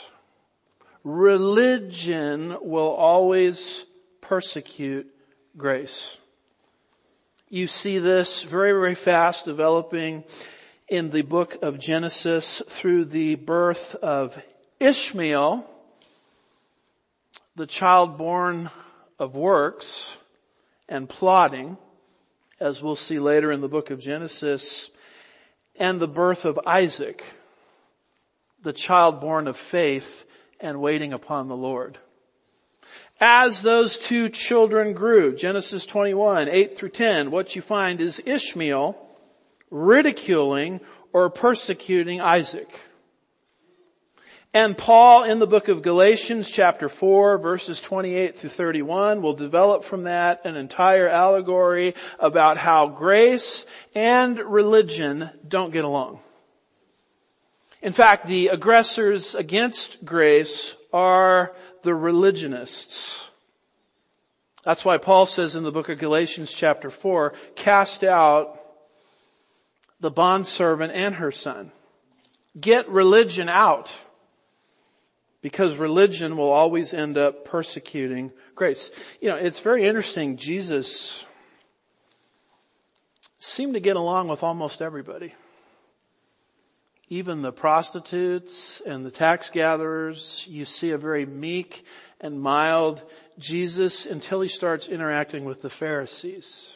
Religion will always persecute grace. You see this very, very fast developing in the book of Genesis through the birth of Ishmael, the child born of works and plotting, as we'll see later in the book of Genesis, and the birth of Isaac, the child born of faith and waiting upon the Lord. As those two children grew, Genesis twenty-one, eight through ten, what you find is Ishmael ridiculing or persecuting Isaac. And Paul in the book of Galatians chapter four verses twenty-eight through thirty-one will develop from that an entire allegory about how grace and religion don't get along. In fact, the aggressors against grace are the religionists. That's why Paul says in the book of Galatians chapter four, cast out the bondservant and her son. Get religion out. Because religion will always end up persecuting grace. You know, it's very interesting. Jesus seemed to get along with almost everybody. Even the prostitutes and the tax gatherers, you see a very meek and mild Jesus until he starts interacting with the Pharisees,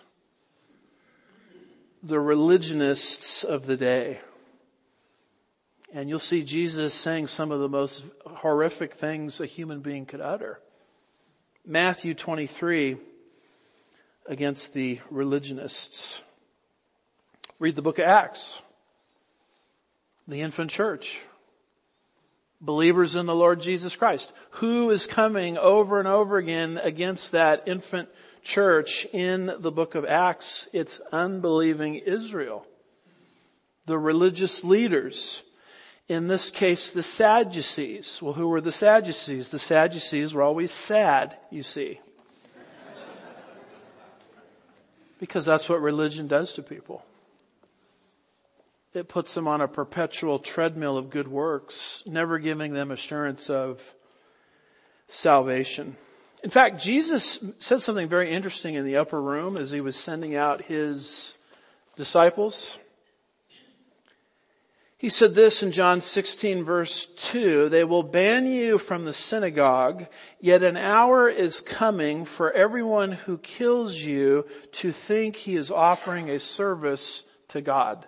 the religionists of the day. And you'll see Jesus saying some of the most horrific things a human being could utter. Matthew twenty-three against the religionists. Read the book of Acts. The infant church. Believers in the Lord Jesus Christ. Who is coming over and over again against that infant church in the book of Acts? It's unbelieving Israel. The religious leaders. In this case, the Sadducees. Well, who were the Sadducees? The Sadducees were always sad, you see. Because that's what religion does to people. It puts them on a perpetual treadmill of good works, never giving them assurance of salvation. In fact, Jesus said something very interesting in the upper room as he was sending out his disciples. He said this in John sixteen verse two, they will ban you from the synagogue, yet an hour is coming for everyone who kills you to think he is offering a service to God.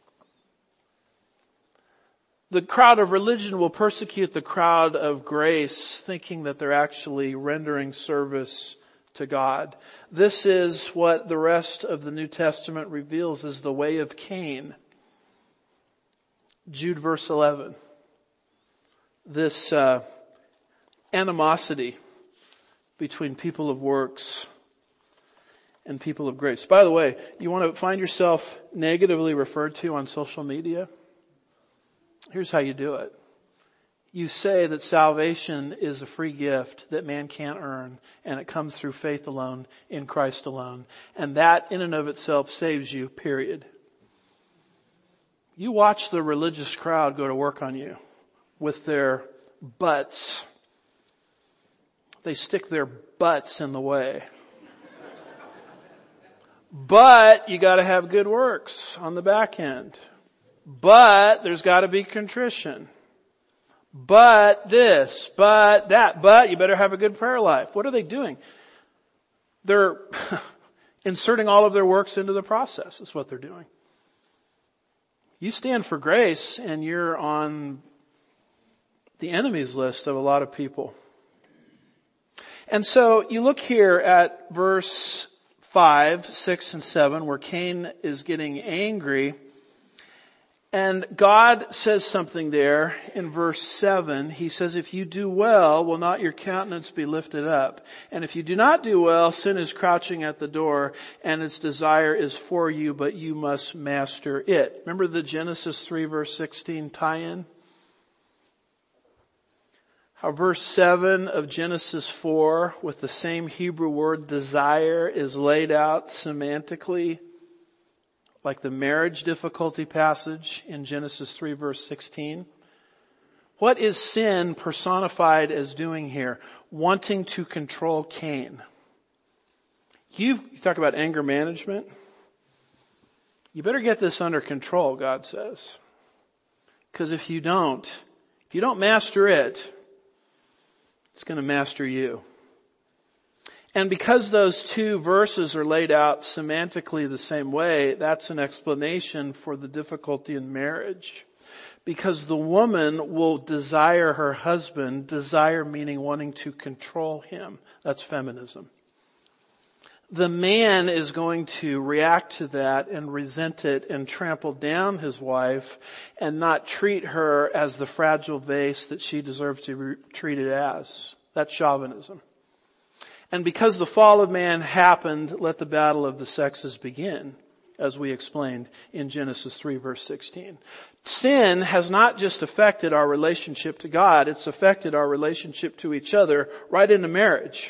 The crowd of religion will persecute the crowd of grace, thinking that they're actually rendering service to God. This is what the rest of the New Testament reveals as the way of Cain. Jude verse eleven. This uh, animosity between people of works and people of grace. By the way, you want to find yourself negatively referred to on social media? Here's how you do it. You say that salvation is a free gift that man can't earn, and it comes through faith alone, in Christ alone. And that in and of itself saves you, period. You watch the religious crowd go to work on you with their butts. They stick their butts in the way. But you got to have good works on the back end. But there's got to be contrition. But this, but that, but you better have a good prayer life. What are they doing? They're inserting all of their works into the process. Is what they're doing. You stand for grace and you're on the enemies list of a lot of people. And so you look here at verse five, six, and seven where Cain is getting angry. And God says something there in verse seven. He says, if you do well, will not your countenance be lifted up? And if you do not do well, sin is crouching at the door, and its desire is for you, but you must master it. Remember the Genesis three verse sixteen tie-in? How verse seven of Genesis four, with the same Hebrew word desire, is laid out semantically like the marriage difficulty passage in Genesis three verse sixteen. What is sin personified as doing here? Wanting to control Cain. You talk about anger management. You better get this under control, God says. Because if you don't, if you don't master it, it's going to master you. And because those two verses are laid out semantically the same way, that's an explanation for the difficulty in marriage. Because the woman will desire her husband, desire meaning wanting to control him. That's feminism. the man is going to react to that and resent it and trample down his wife and not treat her as the fragile vase that she deserves to be treated as. That's chauvinism. And because the fall of man happened, let the battle of the sexes begin, as we explained in Genesis three verse sixteen. Sin has not just affected our relationship to God, it's affected our relationship to each other right into marriage.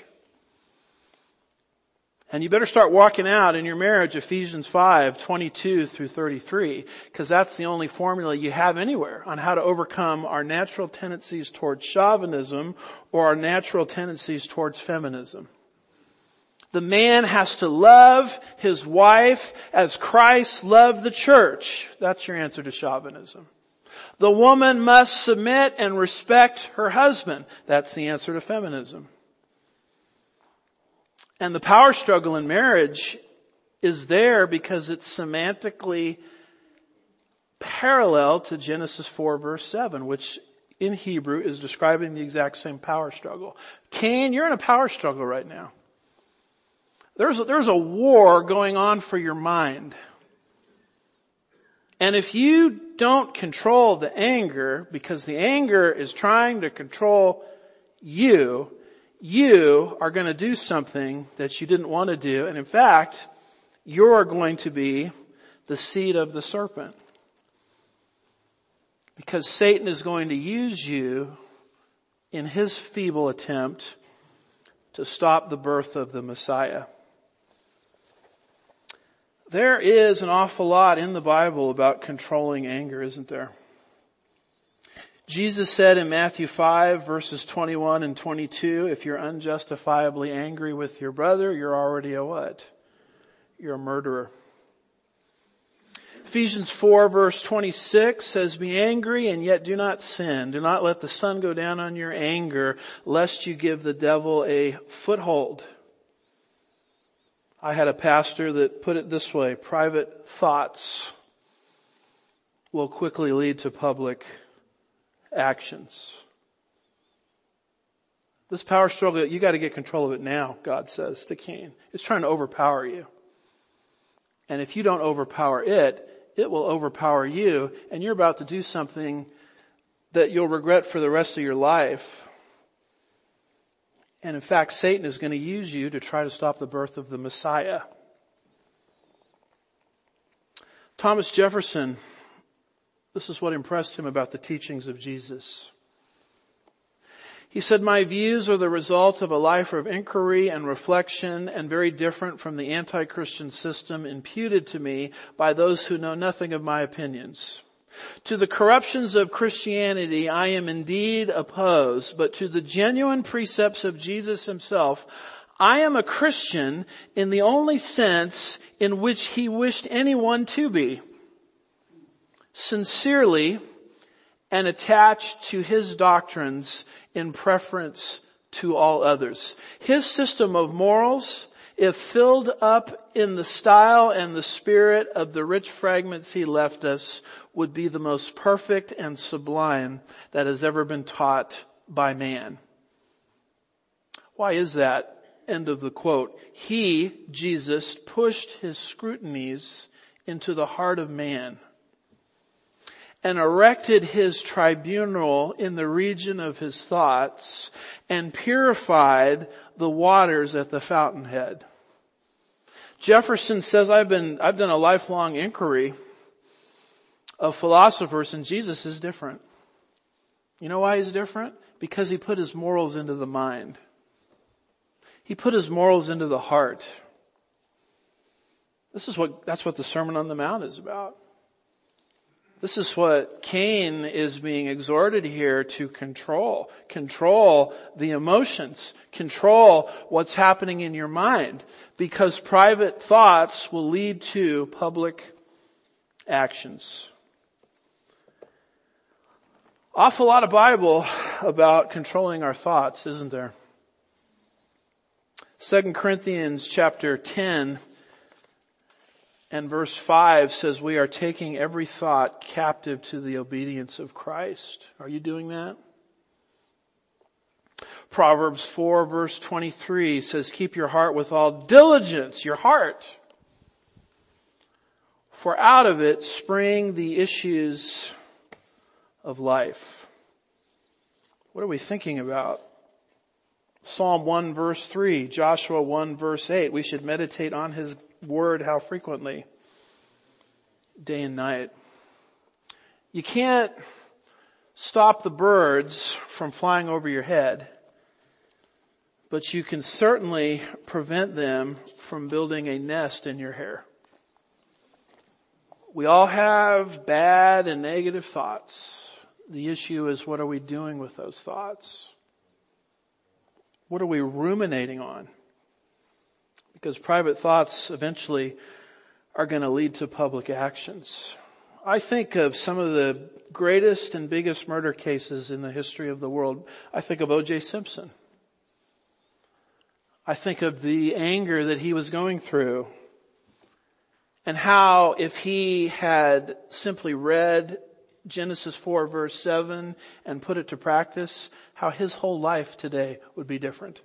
And you better start walking out in your marriage Ephesians five, twenty-two through thirty-three, because that's the only formula you have anywhere on how to overcome our natural tendencies towards chauvinism or our natural tendencies towards feminism. The man has to love his wife as Christ loved the church. That's your answer to chauvinism. The woman must submit and respect her husband. That's the answer to feminism. And the power struggle in marriage is there because it's semantically parallel to Genesis four verse seven, which in Hebrew is describing the exact same power struggle. Cain, you're in a power struggle right now. There's a, there's a war going on for your mind. And if you don't control the anger, because the anger is trying to control you, you are going to do something that you didn't want to do. And in fact, you're going to be the seed of the serpent. Because Satan is going to use you in his feeble attempt to stop the birth of the Messiah. There is an awful lot in the Bible about controlling anger, isn't there? Jesus said in Matthew five verses twenty-one and twenty-two, if you're unjustifiably angry with your brother, you're already a what? You're a murderer. Ephesians four verse twenty-six says, be angry and yet do not sin. Do not let the sun go down on your anger, lest you give the devil a foothold. I had a pastor that put it this way, private thoughts will quickly lead to public actions. This power struggle, you got to get control of it now, God says to Cain. It's trying to overpower you. And if you don't overpower it, it will overpower you, and you're about to do something that you'll regret for the rest of your life. And in fact, Satan is going to use you to try to stop the birth of the Messiah. Thomas Jefferson, this is what impressed him about the teachings of Jesus. He said, my views are the result of a life of inquiry and reflection and very different from the anti-Christian system imputed to me by those who know nothing of my opinions. To the corruptions of Christianity I am indeed opposed, but to the genuine precepts of Jesus himself, I am a Christian in the only sense in which he wished anyone to be. Sincerely and attached to his doctrines in preference to all others. His system of morals, if filled up in the style and the spirit of the rich fragments he left us, would be the most perfect and sublime that has ever been taught by man. Why is that? End of the quote. He, Jesus, pushed his scrutinies into the heart of man and erected his tribunal in the region of his thoughts and purified the waters at the fountainhead. Jefferson says, I've been, I've done a lifelong inquiry of philosophers, and Jesus is different. You know why he's different? Because he put his morals into the mind. He put his morals into the heart. This is what, that's what the Sermon on the Mount is about. This is what Cain is being exhorted here to control. Control the emotions. Control what's happening in your mind. Because private thoughts will lead to public actions. Awful lot of Bible about controlling our thoughts, isn't there? Second Corinthians chapter ten and verse five says we are taking every thought captive to the obedience of Christ. Are you doing that? Proverbs four verse twenty-three says, keep your heart with all diligence, your heart. For out of it spring the issues of life. What are we thinking about? Psalm one verse three, Joshua one verse eight. We should meditate on His word how frequently? Day and night. You can't stop the birds from flying over your head, but you can certainly prevent them from building a nest in your hair. We all have bad and negative thoughts. The issue is, what are we doing with those thoughts? What are we ruminating on? Because private thoughts eventually are going to lead to public actions. I think of some of the greatest and biggest murder cases in the history of the world. I think of O J Simpson. I think of the anger that he was going through, and how if he had simply read Genesis four verse seven and put it to practice, how his whole life today would be different.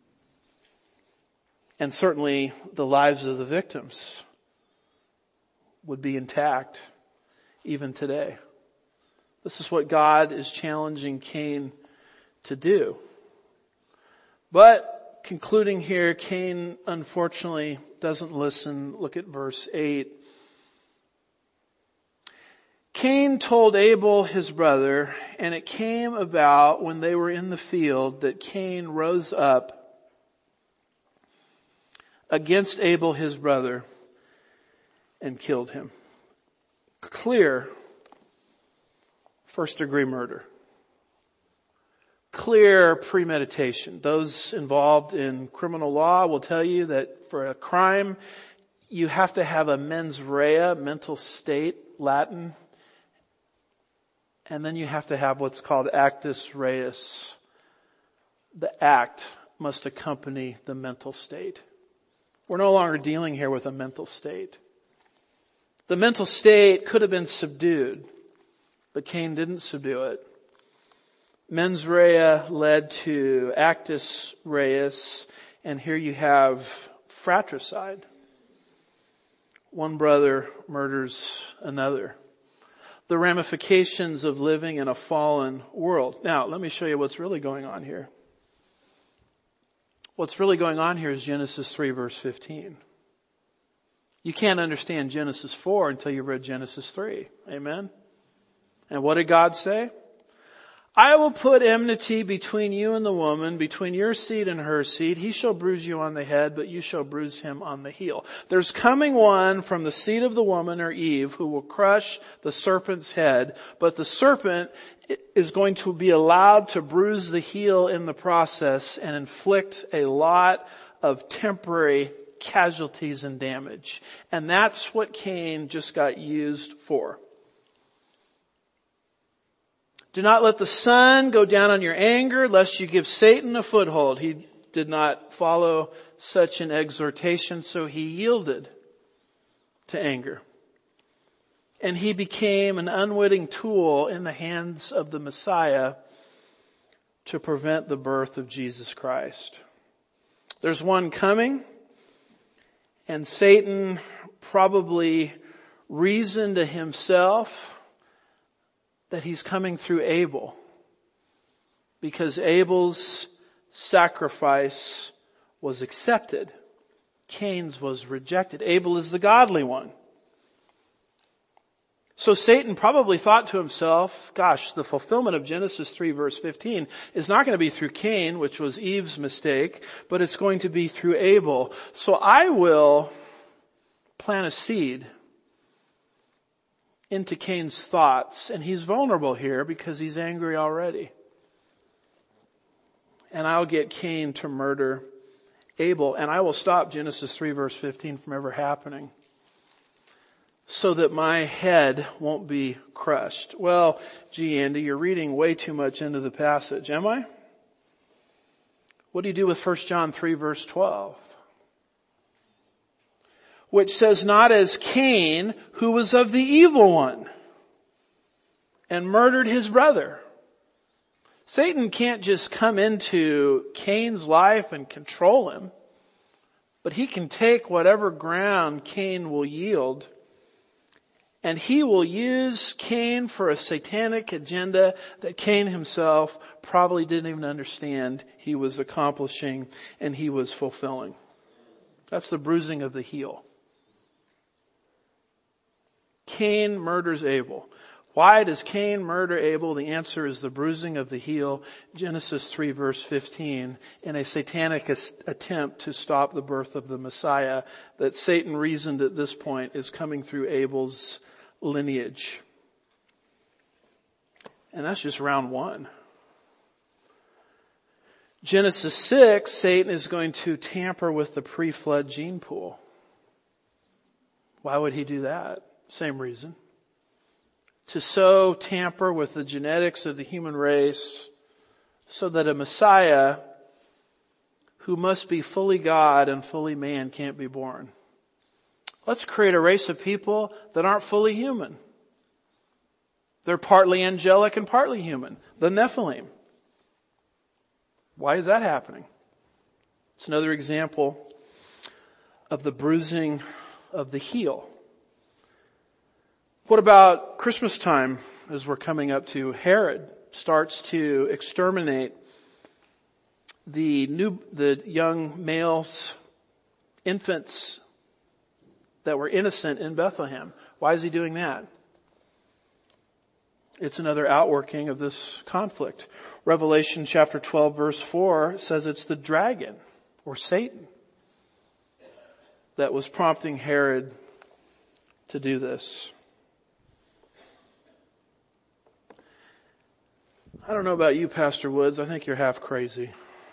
And certainly the lives of the victims would be intact even today. This is what God is challenging Cain to do. But concluding here, Cain unfortunately doesn't listen. Look at verse eight. Cain told Abel his brother, and it came about when they were in the field that Cain rose up against Abel his brother and killed him. Clear first degree murder. Clear premeditation. Those involved in criminal law will tell you that for a crime, you have to have a mens rea, mental state, Latin. And then you have to have what's called actus reus. The act must accompany the mental state. We're no longer dealing here with a mental state. The mental state could have been subdued, but Cain didn't subdue it. Mens rea led to actus reus, and here you have fratricide. One brother murders another. The ramifications of living in a fallen world. Now, let me show you what's really going on here. What's really going on here is Genesis three verse fifteen. You can't understand Genesis four until you've read Genesis three. Amen? And what did God say? I will put enmity between you and the woman, between your seed and her seed. He shall bruise you on the head, but you shall bruise him on the heel. There's coming one from the seed of the woman, or Eve, who will crush the serpent's head, but the serpent is going to be allowed to bruise the heel in the process and inflict a lot of temporary casualties and damage. And that's what Cain just got used for. Do not let the sun go down on your anger, lest you give Satan a foothold. He did not follow such an exhortation, so he yielded to anger. And he became an unwitting tool in the hands of the Messiah to prevent the birth of Jesus Christ. There's one coming, and Satan probably reasoned to himself that he's coming through Abel, because Abel's sacrifice was accepted. Cain's was rejected. Abel is the godly one. So Satan probably thought to himself, gosh, the fulfillment of Genesis three verse fifteen is not going to be through Cain, which was Eve's mistake, but it's going to be through Abel. So I will plant a seed into Cain's thoughts, and he's vulnerable here because he's angry already. And I'll get Cain to murder Abel, and I will stop Genesis three verse fifteen from ever happening, so that my head won't be crushed. Well, gee, Andy, you're reading way too much into the passage, am I? What do you do with First John three verse twelve? Which says, not as Cain, who was of the evil one, and murdered his brother. Satan can't just come into Cain's life and control him, but he can take whatever ground Cain will yield, and he will use Cain for a satanic agenda that Cain himself probably didn't even understand he was accomplishing and he was fulfilling. That's the bruising of the heel. Cain murders Abel. Why does Cain murder Abel? The answer is the bruising of the heel, Genesis three verse fifteen, in a satanic attempt to stop the birth of the Messiah that Satan reasoned at this point is coming through Abel's lineage. And that's just round one. Genesis six, Satan is going to tamper with the pre-flood gene pool. Why would he do that? Same reason. To so tamper with the genetics of the human race so that a Messiah who must be fully God and fully man can't be born. Let's create a race of people that aren't fully human. They're partly angelic and partly human. The Nephilim. Why is that happening? It's another example of the bruising of the heel. What about Christmas time as we're coming up to? Herod starts to exterminate the new, the young males, infants that were innocent in Bethlehem. Why is he doing that? It's another outworking of this conflict. Revelation chapter twelve verse four says it's the dragon or Satan that was prompting Herod to do this. I don't know about you, Pastor Woods. I think you're half crazy.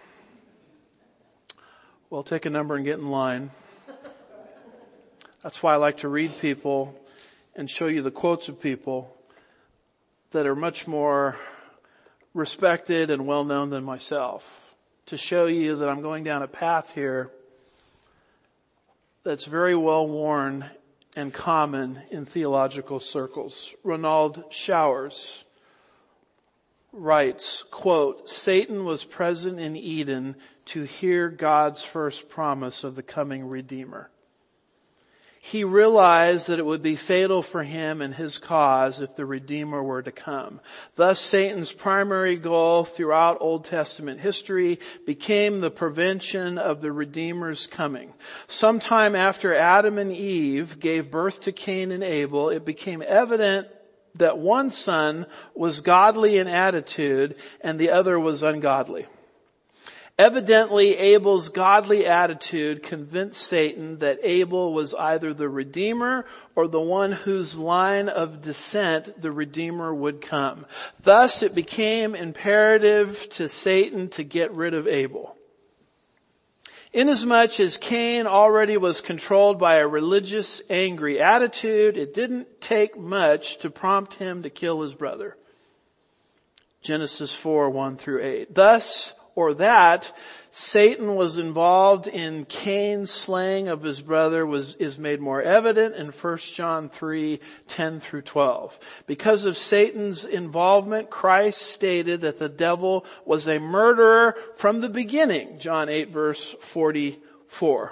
Well, take a number and get in line. That's why I like to read people and show you the quotes of people that are much more respected and well known than myself, to show you that I'm going down a path here that's very well worn and common in theological circles. Ronald Showers writes, quote, Satan was present in Eden to hear God's first promise of the coming Redeemer. He realized that it would be fatal for him and his cause if the Redeemer were to come. Thus, Satan's primary goal throughout Old Testament history became the prevention of the Redeemer's coming. Sometime after Adam and Eve gave birth to Cain and Abel, it became evident that one son was godly in attitude and the other was ungodly. Evidently, Abel's godly attitude convinced Satan that Abel was either the Redeemer or the one whose line of descent the Redeemer would come. Thus, it became imperative to Satan to get rid of Abel. Inasmuch as Cain already was controlled by a religious, angry attitude, it didn't take much to prompt him to kill his brother. Genesis four, one through eight. Thus, or that, Satan was involved in Cain's slaying of his brother was, is made more evident in First John three, ten through twelve. Because of Satan's involvement, Christ stated that the devil was a murderer from the beginning. John eight verse forty-four.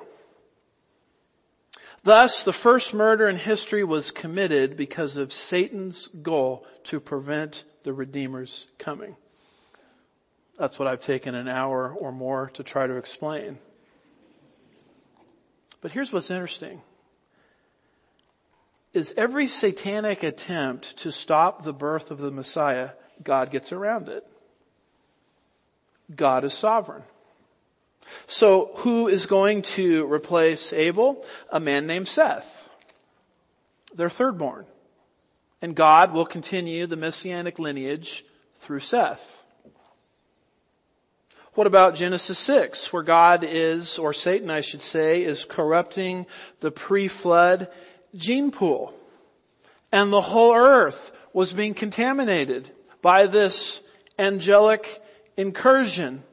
Thus, the first murder in history was committed because of Satan's goal to prevent the Redeemer's coming. That's what I've taken an hour or more to try to explain. But here's what's interesting. Is every satanic attempt to stop the birth of the Messiah, God gets around it. God is sovereign. So who is going to replace Abel? A man named Seth. Their thirdborn. And God will continue the messianic lineage through Seth. What about Genesis six, where God is, or Satan I should say, is corrupting the pre-flood gene pool? And the whole earth was being contaminated by this angelic incursion.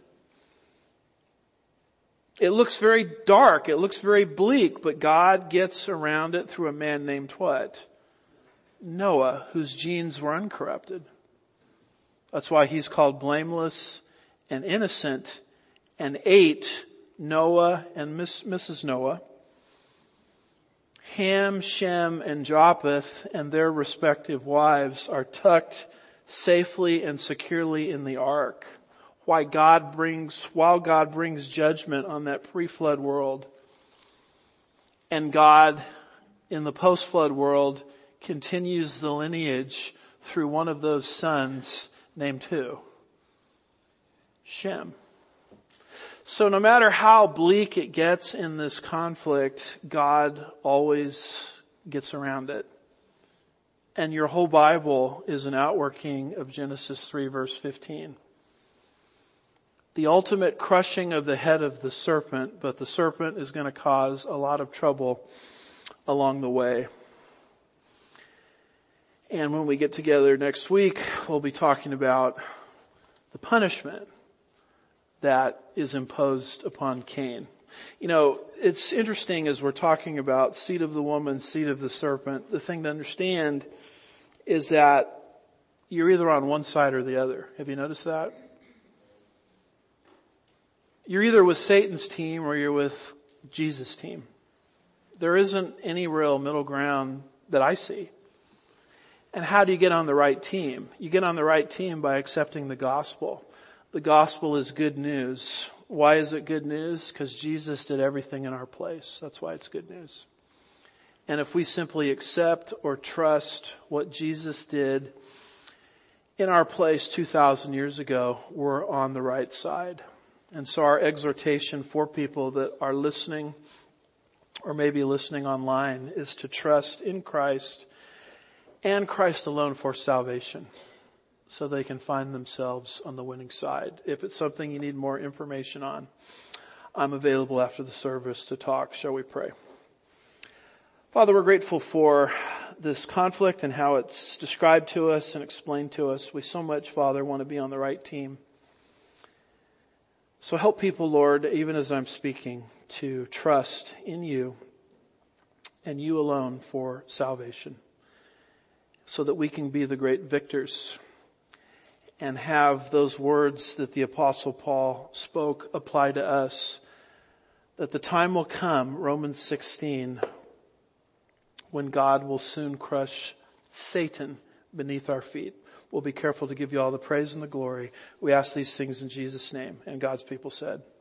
It looks very dark, it looks very bleak, but God gets around it through a man named what? Noah, whose genes were uncorrupted. That's why he's called blameless and innocent. And eight, Noah and Miss, Missus Noah. Ham, Shem, and Japheth and their respective wives are tucked safely and securely in the ark. Why God brings, while God brings judgment on that pre-flood world, and God in the post-flood world continues the lineage through one of those sons named who? Shem. So no matter how bleak it gets in this conflict, God always gets around it. And your whole Bible is an outworking of Genesis three verse fifteen. The ultimate crushing of the head of the serpent, but the serpent is going to cause a lot of trouble along the way. And when we get together next week, we'll be talking about the punishment that is imposed upon Cain. You know, it's interesting as we're talking about seed of the woman, seed of the serpent. The thing to understand is that you're either on one side or the other. Have you noticed that? You're either with Satan's team or you're with Jesus' team. There isn't any real middle ground that I see. And how do you get on the right team? You get on the right team by accepting the gospel. The gospel is good news. Why is it good news? Because Jesus did everything in our place. That's why it's good news. And if we simply accept or trust what Jesus did in our place two thousand years ago, we're on the right side. And so our exhortation for people that are listening or maybe listening online is to trust in Christ and Christ alone for salvation, so they can find themselves on the winning side. If it's something you need more information on, I'm available after the service to talk. Shall we pray? Father, we're grateful for this conflict and how it's described to us and explained to us. We so much, Father, want to be on the right team. So help people, Lord, even as I'm speaking, to trust in you and you alone for salvation, so that we can be the great victors and have those words that the Apostle Paul spoke apply to us, that the time will come, Romans sixteen, when God will soon crush Satan beneath our feet. We'll be careful to give you all the praise and the glory. We ask these things in Jesus' name. And God's people said,